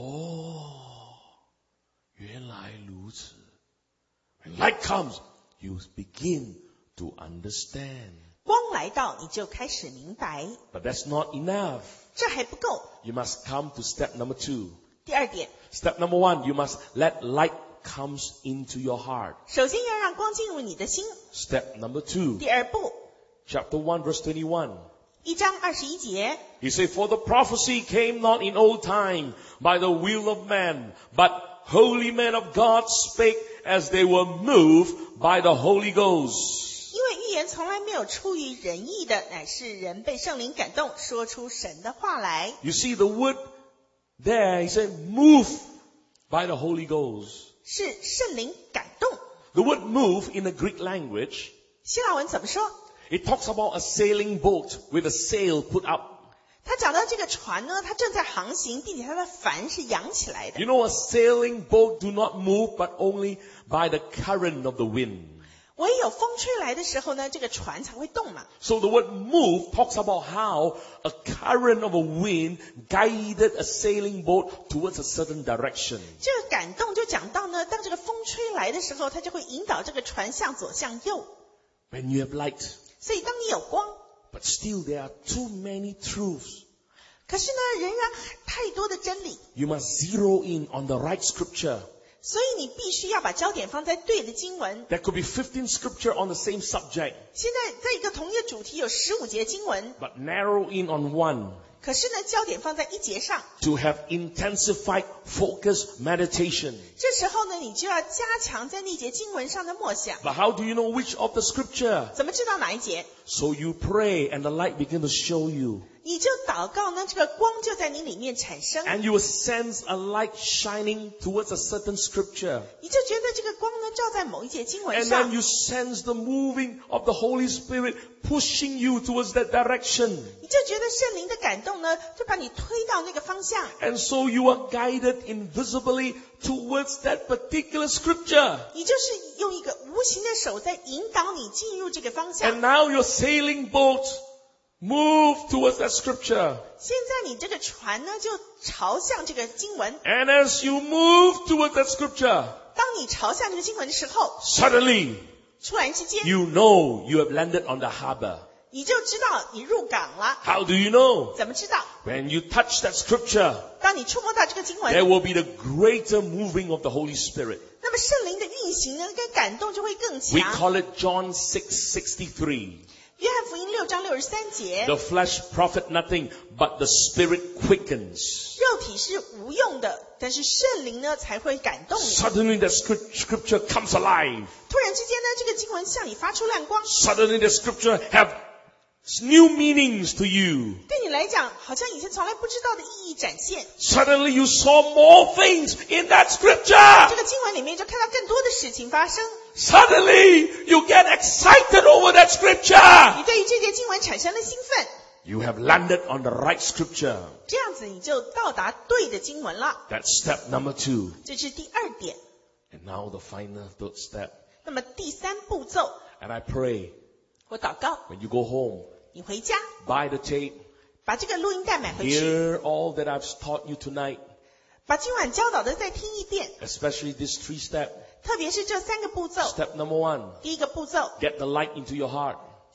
S1: Oh, 原来如此. When light comes, you begin to understand.
S2: 光来到，你就开始明白。
S1: But that's not enough.
S2: 这还不够。
S1: You must come to step number two.
S2: 第二点，
S1: Step number one, you must let light comes into your heart.
S2: 首先要让光进入你的心。
S1: Step number two,
S2: 第二步，
S1: chapter one, verse twenty-one.
S2: 一章二十一节，
S1: He said, For the prophecy came not in old time by the will of man, but holy men of God spake as they were moved by the Holy Ghost.
S2: 因为预言从来没有出于人意的，乃是人被圣灵感动，说出神的话来。
S1: You see the word there, he said, move by the Holy Ghost.
S2: 是圣灵感动。
S1: The word move in the Greek language,
S2: 希腊文怎么说？
S1: it talks about a sailing boat with a sail put up.
S2: 他讲到这个船呢，它正在航行，并且它的帆是扬起来的。
S1: You know, a sailing boat do not move but only by the current of the wind.
S2: 唯有风吹来的时候呢，这个船才会动嘛。
S1: So the word move talks about how a current of a wind guided a sailing boat towards a certain direction.
S2: 这个感动就讲到呢，当这个风吹来的时候，它就会引导这个船向左向右。
S1: When you have light,
S2: 所以当你有光，
S1: but still there are too many truths.
S2: 可是呢，仍然太多的真理，
S1: You must zero in on the right scripture.
S2: 所以你必须要把焦点放在对的经文。
S1: There could be fifteen scripture on the same subject,
S2: 现在在一个同一个主题有十五节经文，
S1: but narrow in on one
S2: 可是呢，焦点放在一节上。
S1: to have intensified focused meditation.
S2: 这时候呢，你就要加强在那节经文上的默想。
S1: But how do you know which of the scripture?
S2: 怎么知道哪一节？
S1: So you pray and the light begin to show you.
S2: 你就祷告呢，这个光就在你里面产生，
S1: And you will sense a light shining towards a certain scripture.
S2: 你就觉得这个光呢照在某一节经文
S1: And
S2: 上
S1: then，you sense the moving of the Holy Spirit pushing you towards that direction.
S2: 你就觉得圣灵的感动呢，就把你推到那个方向。
S1: And so you are guided invisibly towards that particular scripture.
S2: 你就是用一个无形的手在引导你进入这个方
S1: And
S2: 向。
S1: now your sailing boat move towards that scripture.
S2: 现在你这个船呢，就朝向这个经文。
S1: And as you move towards that scripture,
S2: 当你朝向这个经文的时候，
S1: suddenly
S2: 突然之间，
S1: you know you have landed on the harbor.
S2: 你就知道你入港了。
S1: How do you know?
S2: 怎么知道？
S1: When you touch that scripture,
S2: 当你触摸到这个经
S1: there
S2: 文，
S1: will be the greater moving of the Holy Spirit.
S2: 那么圣灵的运行呢，跟感动就会更
S1: We
S2: 强。
S1: call it John six sixty-three.
S2: 约翰福音六章六十三节，
S1: The flesh profit nothing, but the Spirit quickens.
S2: 肉体是无用的，但是圣灵呢才会感动你。
S1: Suddenly the scrip- scripture comes alive.
S2: 突然之间呢，这个经文向你发出亮光，
S1: Suddenly the scripture have new meanings to you.
S2: 对你来讲，好像以前从来不知道的意义展现。
S1: Suddenly you saw more things in that scripture.
S2: 这个经文里面就看到更多的事情发生。
S1: Suddenly you get excited over that scripture.
S2: 你对于这节经文产生了兴奋，
S1: You have landed on the right scripture.
S2: 这样子你就到达对的经文了。
S1: That's step number two.
S2: 这是第二点。
S1: And now the final third step.
S2: 那么第三步骤，
S1: And I pray
S2: 我祷告，
S1: when you go home,
S2: 你回家
S1: buy the tape,
S2: 把这个录音带买回去，
S1: hear all that I've taught you tonight,
S2: 把今晚教导的再听一遍，
S1: especially this three step.
S2: 特别是这三个步骤。
S1: Step number one,
S2: 第一个步骤，
S1: get the light into your heart.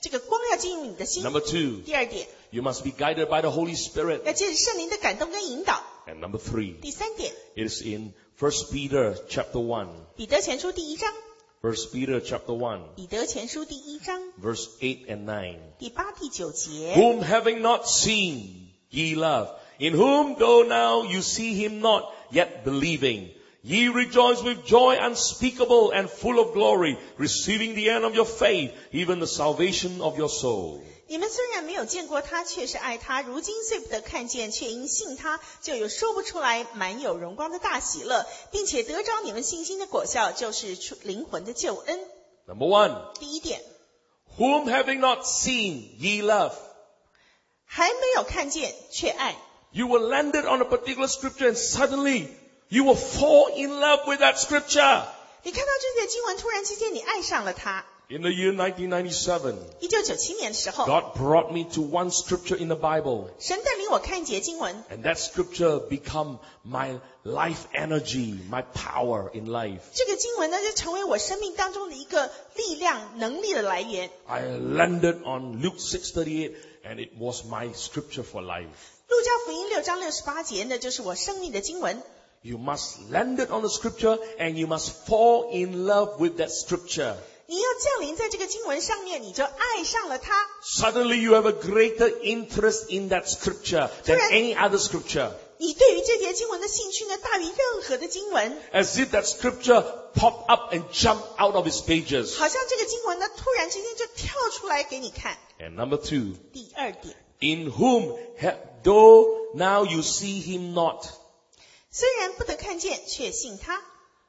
S2: 这个光要进入你的心。
S1: Number two,
S2: 第二点，
S1: you must be guided by the Holy Spirit.
S2: 要借着圣灵的感动跟引导。
S1: And number three,
S2: 第三点，
S1: it is in First Peter chapter one.
S2: 彼得前书第一章，
S1: First Peter chapter one,
S2: 彼得前书第一章
S1: verse eight and nine.
S2: 第八、第九节。
S1: Whom having not seen ye love, in whom though now you see him not, yet believing, ye rejoice with joy unspeakable and full of glory, receiving the end of your faith, even the salvation of your soul.
S2: 你们虽然没有见过他，却是爱他，如今虽不得看见，却因信他，就有说不出来满有荣光的大喜乐，并且得着你们信心的果效，就是出灵魂的救恩。
S1: Number one,
S2: 第一点，
S1: whom having not seen ye love.
S2: 还没有看见却爱。
S1: You will landed on a particular scripture and suddenly you will fall in love with that scripture.
S2: 你看到这节经文，突然之间你爱上了它。
S1: In the year nineteen ninety-seven,
S2: 一九九七年的时候，
S1: God brought me to one scripture in the Bible.
S2: 神带领我看一节经文，
S1: And that scripture become my life energy, my power in life.
S2: 这个经文呢，就成为我生命当中的一个力量、能力的来源。
S1: I landed on Luke six thirty-eight and it was my scripture for life.
S2: 路加福音六章六十八节呢，就是我生命的经文。
S1: You must land it on the scripture and you must fall in love with that scripture.
S2: 你要降临在这个经文上面，你就爱上了它。
S1: Suddenly you have a greater interest in that scripture than any other scripture.
S2: 你对于这节经文的兴趣呢，大于任何的经文。
S1: As if that scripture popped up and jumped out of its pages.
S2: 好像这个经文呢，突然之间就跳出来给你看。
S1: And number two,
S2: 第二点，
S1: in whom ha- though now you see him not,
S2: 虽然不得看见，却信他；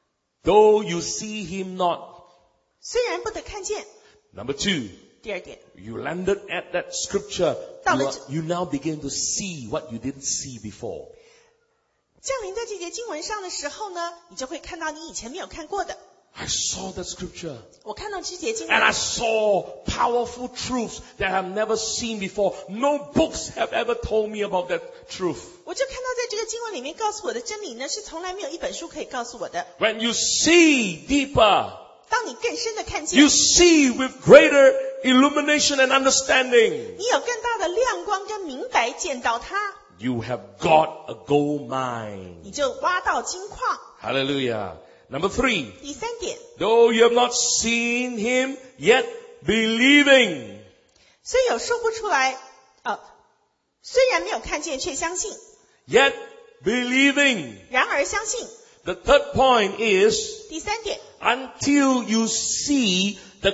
S1: though you see him not.
S2: 虽然不得看见。
S1: Number two,
S2: 第二点，
S1: you landed at that scripture.
S2: 到
S1: You,
S2: 了
S1: are, you now begin to see what you didn't see before.
S2: 降临在这节经文上的时候呢，你就会看到你以前没有看过的。
S1: I saw that scripture.
S2: 我看到这节经
S1: And I
S2: 文，
S1: saw powerful truths that I've never seen before. No books have ever told me about that truth.
S2: 我就看到在这个经文里面告诉我的真理呢，是从来没有一本书可以告诉我的。
S1: When you see deeper,
S2: 当你更深的看
S1: you
S2: 见，
S1: see with greater illumination and understanding.
S2: 你有更大的亮光跟明白，见到它，
S1: You have got a gold mine.
S2: 你就挖到金矿。
S1: Hallelujah. Number three,
S2: 第三点，
S1: though you have not seen him, yet believing.
S2: 虽有说不出来，呃，虽然没有看见，却相信，
S1: Yet believing.
S2: 然而相信。
S1: The third point is,
S2: 第三点，
S1: until you see the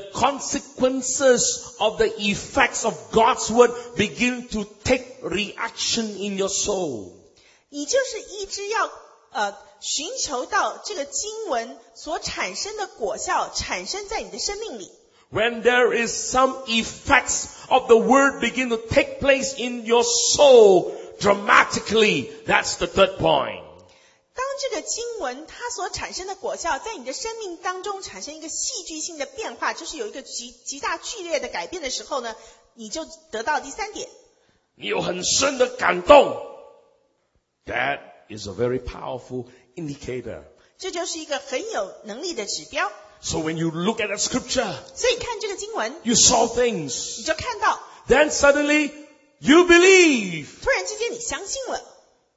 S1: consequences of the effects of God's word begin to take reaction in your soul.
S2: 你就是一直要呃寻求到这个经文所产生的果效，产生在你的生命里。
S1: When there is some effects of the word begin to take place in your soul dramatically, that's the third point.
S2: 当这个经文它所产生的果效在你的生命当中产生一个戏剧性的变化，就是有一个极极大剧烈的改变的时候呢，你就得到第三点。
S1: 你有很深的感动. That is a very powerful indicator.
S2: 这就是一个很有能力的指标。
S1: So when you look at that scripture,
S2: 所以看这个经文，
S1: you saw things.
S2: 你就看到，
S1: Then suddenly you believe.
S2: 突然之间你相信了，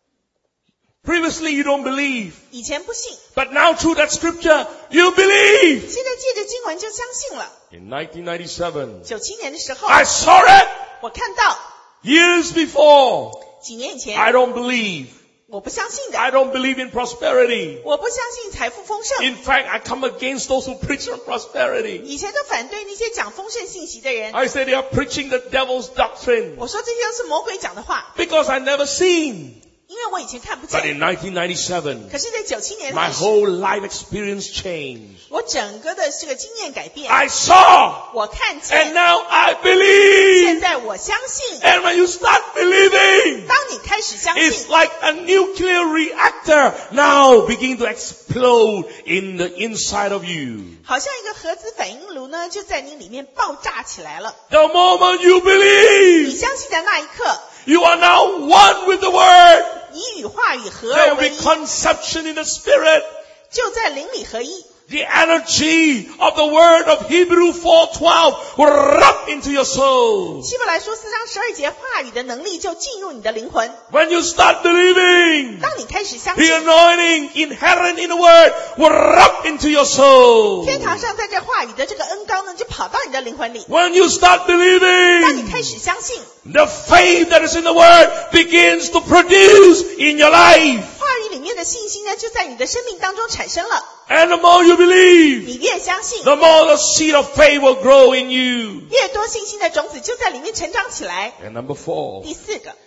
S1: Previously you don't believe.
S2: 以前不信，
S1: But now through that scripture, you believe.
S2: 现在借着经文就相信了。
S1: In nineteen ninety-seven,
S2: 九七年的时候，
S1: I saw it
S2: 我看到
S1: years before.
S2: 几年以前，
S1: I don't believe.
S2: 我不相信的，
S1: I don't believe in prosperity.
S2: 我不相信财富丰盛。
S1: In fact, I come against those who preach on prosperity.
S2: 以前都反对那些讲丰盛信息的人，
S1: I say they are preaching the devil's doctrine
S2: 我说这些都是魔鬼讲的话，
S1: because I never seen.
S2: 因为我以前看不
S1: But
S2: 见。
S1: in nineteen ninety-seven,
S2: 可是，在九七年
S1: my
S2: 的时
S1: whole life experience changed.
S2: 我整个的这个经验改变，
S1: I saw
S2: 我看
S1: and
S2: 见，
S1: now I
S2: 现
S1: believe.
S2: 在我相信。
S1: And when you start believing,
S2: 当你开始相
S1: it's
S2: 信，
S1: like a nuclear reactor now begin to explode in the inside of you.
S2: 好像一个核子反应炉呢，就在你里面爆炸起来了。
S1: The moment you
S2: 你
S1: believe,
S2: 相信的那一刻，
S1: you are now one with the word.
S2: 你与话语合
S1: There
S2: 而
S1: will
S2: 为
S1: be
S2: 一，
S1: conception in the spirit.
S2: 就在灵里合一。
S1: The energy of the word of Hebrew four twelve will rub into your soul.
S2: 希伯来书四章十二节话语的能力就进入你的灵魂。
S1: When you start believing,
S2: 当你开始相
S1: the
S2: 信，
S1: anointing inherent in the word will rub into your soul.
S2: 天堂上在这话语的这个恩膏呢，就跑到你的灵魂里。
S1: When you start
S2: 当你
S1: believing,
S2: 开始相信，
S1: the faith that is in the word begins to produce in your life.
S2: 话语里面的信心呢，就在你的生命当中产生了。
S1: And the more you believe,
S2: 你越相信，
S1: the more the seed of faith will grow in you.
S2: 越多信心的种子就在里面成长起来。
S1: And number four,
S2: 第四个，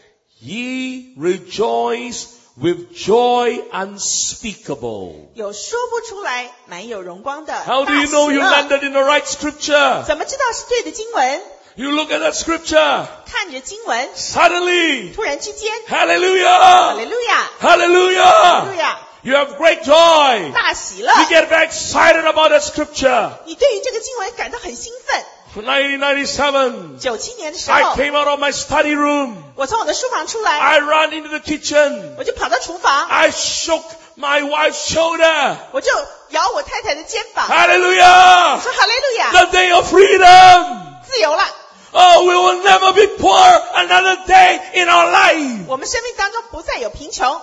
S1: ye rejoice with joy unspeakable.
S2: 有说不出来、满有荣光的
S1: How do you
S2: 大
S1: know
S2: 喜
S1: you
S2: 乐。
S1: landed in the right scripture?
S2: 怎么知道是对的经文？
S1: You look at that scripture,
S2: 看着经文，
S1: suddenly,
S2: 突然之间，
S1: hallelujah,
S2: 哈利路亚，哈利
S1: hallelujah,
S2: 路亚，
S1: you have great joy.
S2: 大喜乐。
S1: You get very excited about that scripture.
S2: 你对于这个经文感到很兴奋。
S1: nineteen ninety-seven,
S2: 九七年的时
S1: I
S2: 候，
S1: came out of my study room.
S2: 我从我的书房出来，
S1: I ran into the kitchen.
S2: 我就跑到厨房，
S1: I shook my wife's shoulder.
S2: 我就摇我太太的肩膀，
S1: Hallelujah!
S2: 说哈利路亚，
S1: The day of freedom.
S2: 自由了。
S1: Oh, we will never be poor another day in our life.
S2: 我们生命当中不再有贫穷，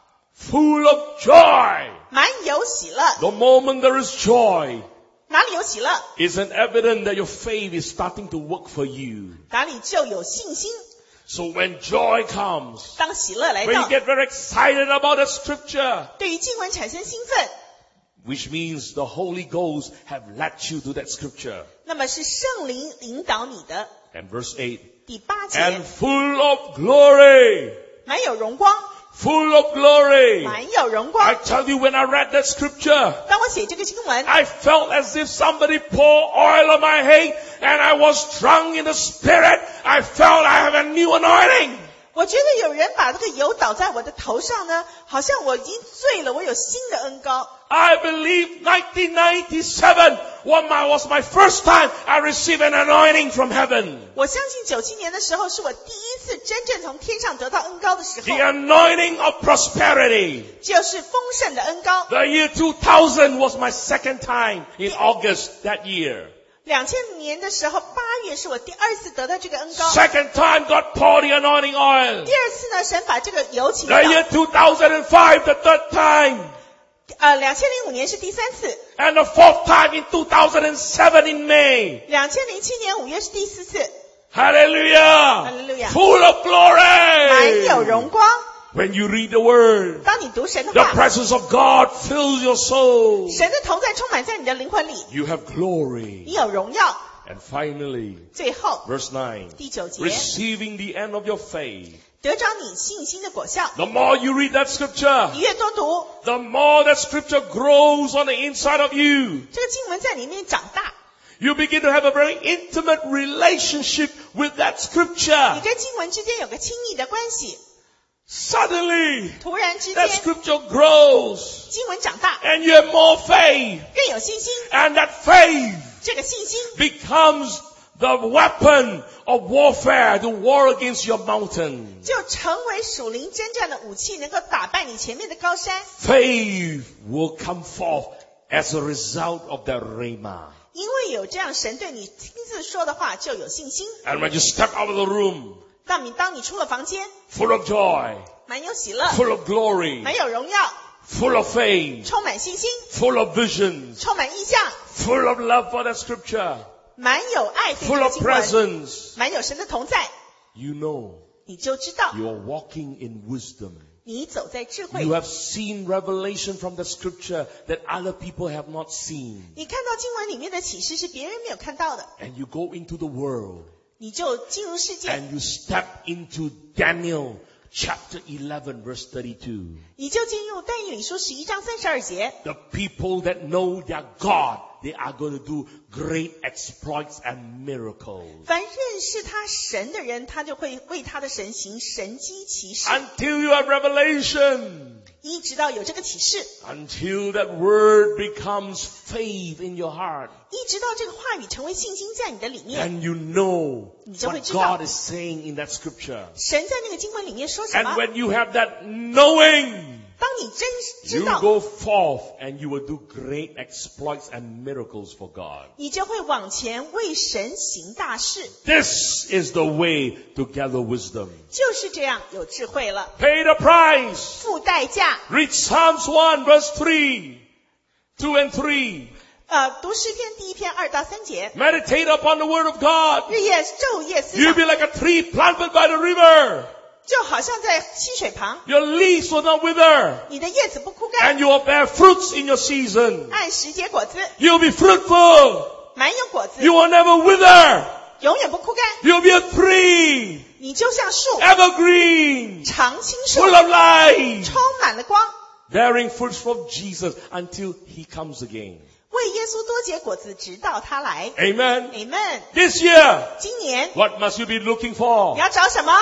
S1: Full of joy.
S2: 满有喜乐。
S1: The moment there is joy,
S2: 哪里有喜乐，
S1: it's an evidence that your faith is starting to work for you.
S2: 哪里就有信心。
S1: So when joy comes,
S2: 当喜乐来
S1: when you
S2: 到，
S1: get very excited about the scripture,
S2: 对于经文产生兴奋，
S1: which means the Holy Ghost have led you to that scripture.
S2: 那么是圣灵引导你的。
S1: And verse eight,
S2: 第八节，
S1: and full of glory,
S2: 满有荣光，
S1: full of glory.
S2: 满有荣
S1: I
S2: 光。
S1: tell you, when I read that scripture,
S2: 当我写这个经文，
S1: I felt as if somebody poured oil on my head and I was drunk in the spirit. I felt I have a new anointing.
S2: 我觉得有人把这个油倒在我的头上呢，好像我已经醉了，我有新的恩膏。
S1: I believe nineteen ninety-seven was my, was my first time I received an anointing from heaven.
S2: 我相信九七年的时候是我第一次真正从天上得到恩膏的时
S1: The
S2: 候，
S1: anointing of prosperity.
S2: 就是丰盛的恩膏。
S1: The year two thousand was my second time in August that year.
S2: 两千年的时候，八月是我第二次得到这个恩膏。
S1: Second time God poured the anointing oil.
S2: 第二次呢，神把这个油倾
S1: The year
S2: 倒。
S1: two thousand five, the third time.
S2: 呃，两千零五年是第三次，
S1: And the fourth time in two thousand seven in May.
S2: 两千零七年五月是第四次，
S1: Hallelujah.
S2: Hallelujah.
S1: Full of
S2: 满有
S1: glory.
S2: 荣光。
S1: When you read the word,
S2: 当你读神的
S1: the
S2: 话，
S1: presence of God fills your soul.
S2: 神的同在充满在你的灵魂里，
S1: You have
S2: 你
S1: glory.
S2: 有荣耀。
S1: And finally,
S2: 最后
S1: verse nine,
S2: 第九节，
S1: receiving the end of your faith.
S2: 得着你信心的果效。
S1: The more you read that scripture,
S2: 你越多读，
S1: the more that scripture grows on the inside of you.
S2: 这个经文在里面长大，
S1: You begin to have a very intimate relationship with that
S2: 你
S1: scripture.
S2: 跟经文之间有个亲密的关系。
S1: Suddenly,
S2: 突然之
S1: that
S2: 间，
S1: scripture grows
S2: 经文长大，
S1: and you have more faith.
S2: 更有信心。
S1: And that faith
S2: 这个信心
S1: becomes the weapon of warfare to war against your mountain.
S2: 就成为属灵征战的武器，能够打败你前面的高山。
S1: Faith will come forth as a result of that rhema.
S2: 因为有这样神对你亲自说的话，就有信心。
S1: And when you step out of the room,
S2: 当你当你出了房间，
S1: full of joy,
S2: 满有喜乐，
S1: full of glory,
S2: 满有荣耀，
S1: full of faith,
S2: 充满信心，
S1: full of visions,
S2: 充满意象，
S1: full of love for that scripture,
S2: 满有爱对这
S1: full
S2: 个
S1: of
S2: 经文，
S1: presence,
S2: 满有神的同在，
S1: you know
S2: 你就知道
S1: you are walking in wisdom.
S2: 你走在智慧
S1: You。have seen revelation from the scripture that other people have not seen.
S2: 你看到经文里面的启示是别人没有看到的，
S1: And you go into the world
S2: 你就进入世界，
S1: and you step into Daniel chapter eleven verse thirty-two.
S2: 你就进入但以理书十一章三十二节。
S1: The people that know their God, they are going to do great exploits and miracles.
S2: 凡认识他神的人，他就会为他的神行神迹奇事，
S1: Until you have revelation.
S2: 一直到有这个启示，
S1: Until that word becomes faith in your heart.
S2: 一直到这个话语成为信心在你的里面，
S1: And you know
S2: 你就会
S1: what
S2: 知道
S1: God is saying in that scripture.
S2: 神在那个经文里面说什
S1: And
S2: 么。
S1: when you have that knowing,
S2: 当你真知
S1: You
S2: 道，
S1: go forth and you will do great exploits and miracles for God.
S2: 你就会往前为神行大事。
S1: This is the way to gather wisdom.
S2: 就是这样，有智慧了，
S1: Pay the price.
S2: 付代价。
S1: Read Psalms one verse three, two and three.
S2: 呃，读诗篇第一篇二到三节，
S1: Meditate upon the word of God.
S2: 日夜昼夜思
S1: You'll
S2: 想，
S1: be like a tree planted by the river.
S2: 就好像在溪水旁，
S1: Your leaves will not wither.
S2: 你的叶子不枯干，
S1: And you will bear fruits in your season.
S2: 按时结果子，
S1: You'll be fruitful.
S2: 满有果子，
S1: You will never wither.
S2: 永远不枯干。
S1: You'll be a tree.
S2: 你就像树，
S1: Evergreen.
S2: 常青树，
S1: Full of light.
S2: 充满了光，
S1: Bearing fruits from Jesus until he comes again.
S2: 为耶稣多结果子，直到他来。
S1: Amen.
S2: Amen。
S1: This year,
S2: 今年
S1: what must you be looking
S2: 你
S1: for?
S2: 要找什么？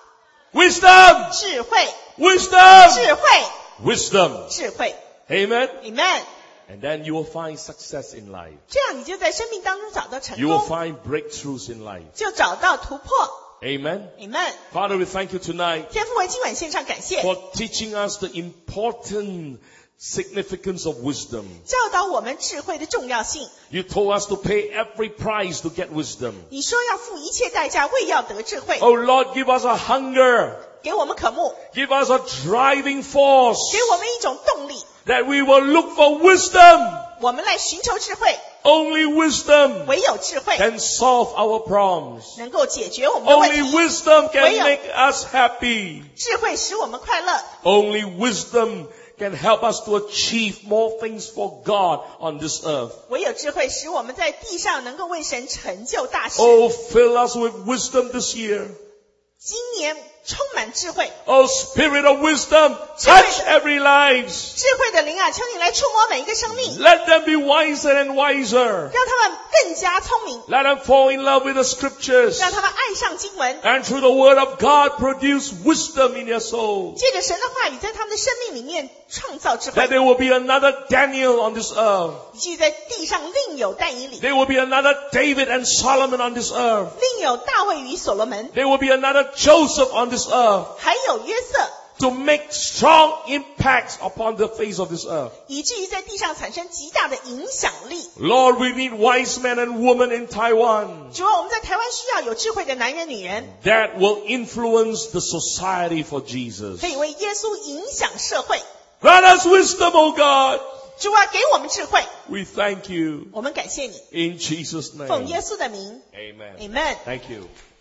S1: Wisdom.
S2: 智慧，
S1: Wisdom.
S2: 智慧，
S1: Wisdom.
S2: 智慧。
S1: Amen.
S2: Amen。
S1: And then you will find success in life.
S2: 这样你就在生命当中找到成
S1: You will
S2: 功，
S1: find breakthroughs in life.
S2: 就找到突破。
S1: Amen.
S2: Amen。
S1: Father, we thank you tonight
S2: 天父为今晚献上感谢，
S1: for teaching us the important significance of wisdom.
S2: 教导我们智慧的重要性。
S1: You told us to pay every price to get wisdom.
S2: 你说要付一切代价，为要得智慧，
S1: Oh Lord, give us a hunger.
S2: 给我们渴慕，
S1: Give us a driving force
S2: 给我们一种动力，
S1: that we will look for wisdom.
S2: 我们来寻求智慧。
S1: Only wisdom
S2: 唯有智慧
S1: can solve our problems.
S2: 能够解决我们的问
S1: Only
S2: 题，
S1: wisdom can
S2: 唯有-
S1: make us happy.
S2: 智慧使我们快乐，
S1: Only wisdom can help us to achieve more things for God on this earth.
S2: 唯有智慧使我们在地上能够为神成就大事。
S1: Oh, fill us with wisdom this year.
S2: 今年充满智慧，
S1: Oh, Spirit of wisdom, touch every lives.
S2: 智慧的灵啊，求你来触摸每一个生命，
S1: Let them be wiser and wiser.
S2: 让他们更加聪明，
S1: Let them fall in love with the scriptures.
S2: 让他们爱上经文，
S1: And through the word of God, produce wisdom in their soul.
S2: 借着神的话语在他们的生命里面创造智
S1: That
S2: 慧，
S1: there will be another Daniel on this earth.
S2: 以至于在地上另有但以理，
S1: There will be another David and Solomon on this earth.
S2: 另有大卫与所罗门，
S1: There will be another Joseph on this earth
S2: 还有约瑟，
S1: to make strong impacts upon the face of this earth.
S2: 以至于在地上产生极大的影响力。
S1: Lord, we need wise men and women in Taiwan
S2: 主啊，我们在台湾需要有智慧的男人女人，
S1: that will influence the society for Jesus.
S2: 可以为耶稣影响社会。
S1: Grant us wisdom, O God.
S2: 主啊，给我们智慧，
S1: We thank you
S2: 我们感谢你，
S1: in Jesus'
S2: 奉
S1: name.
S2: 耶稣的名
S1: Amen.
S2: ，Amen。
S1: Thank you.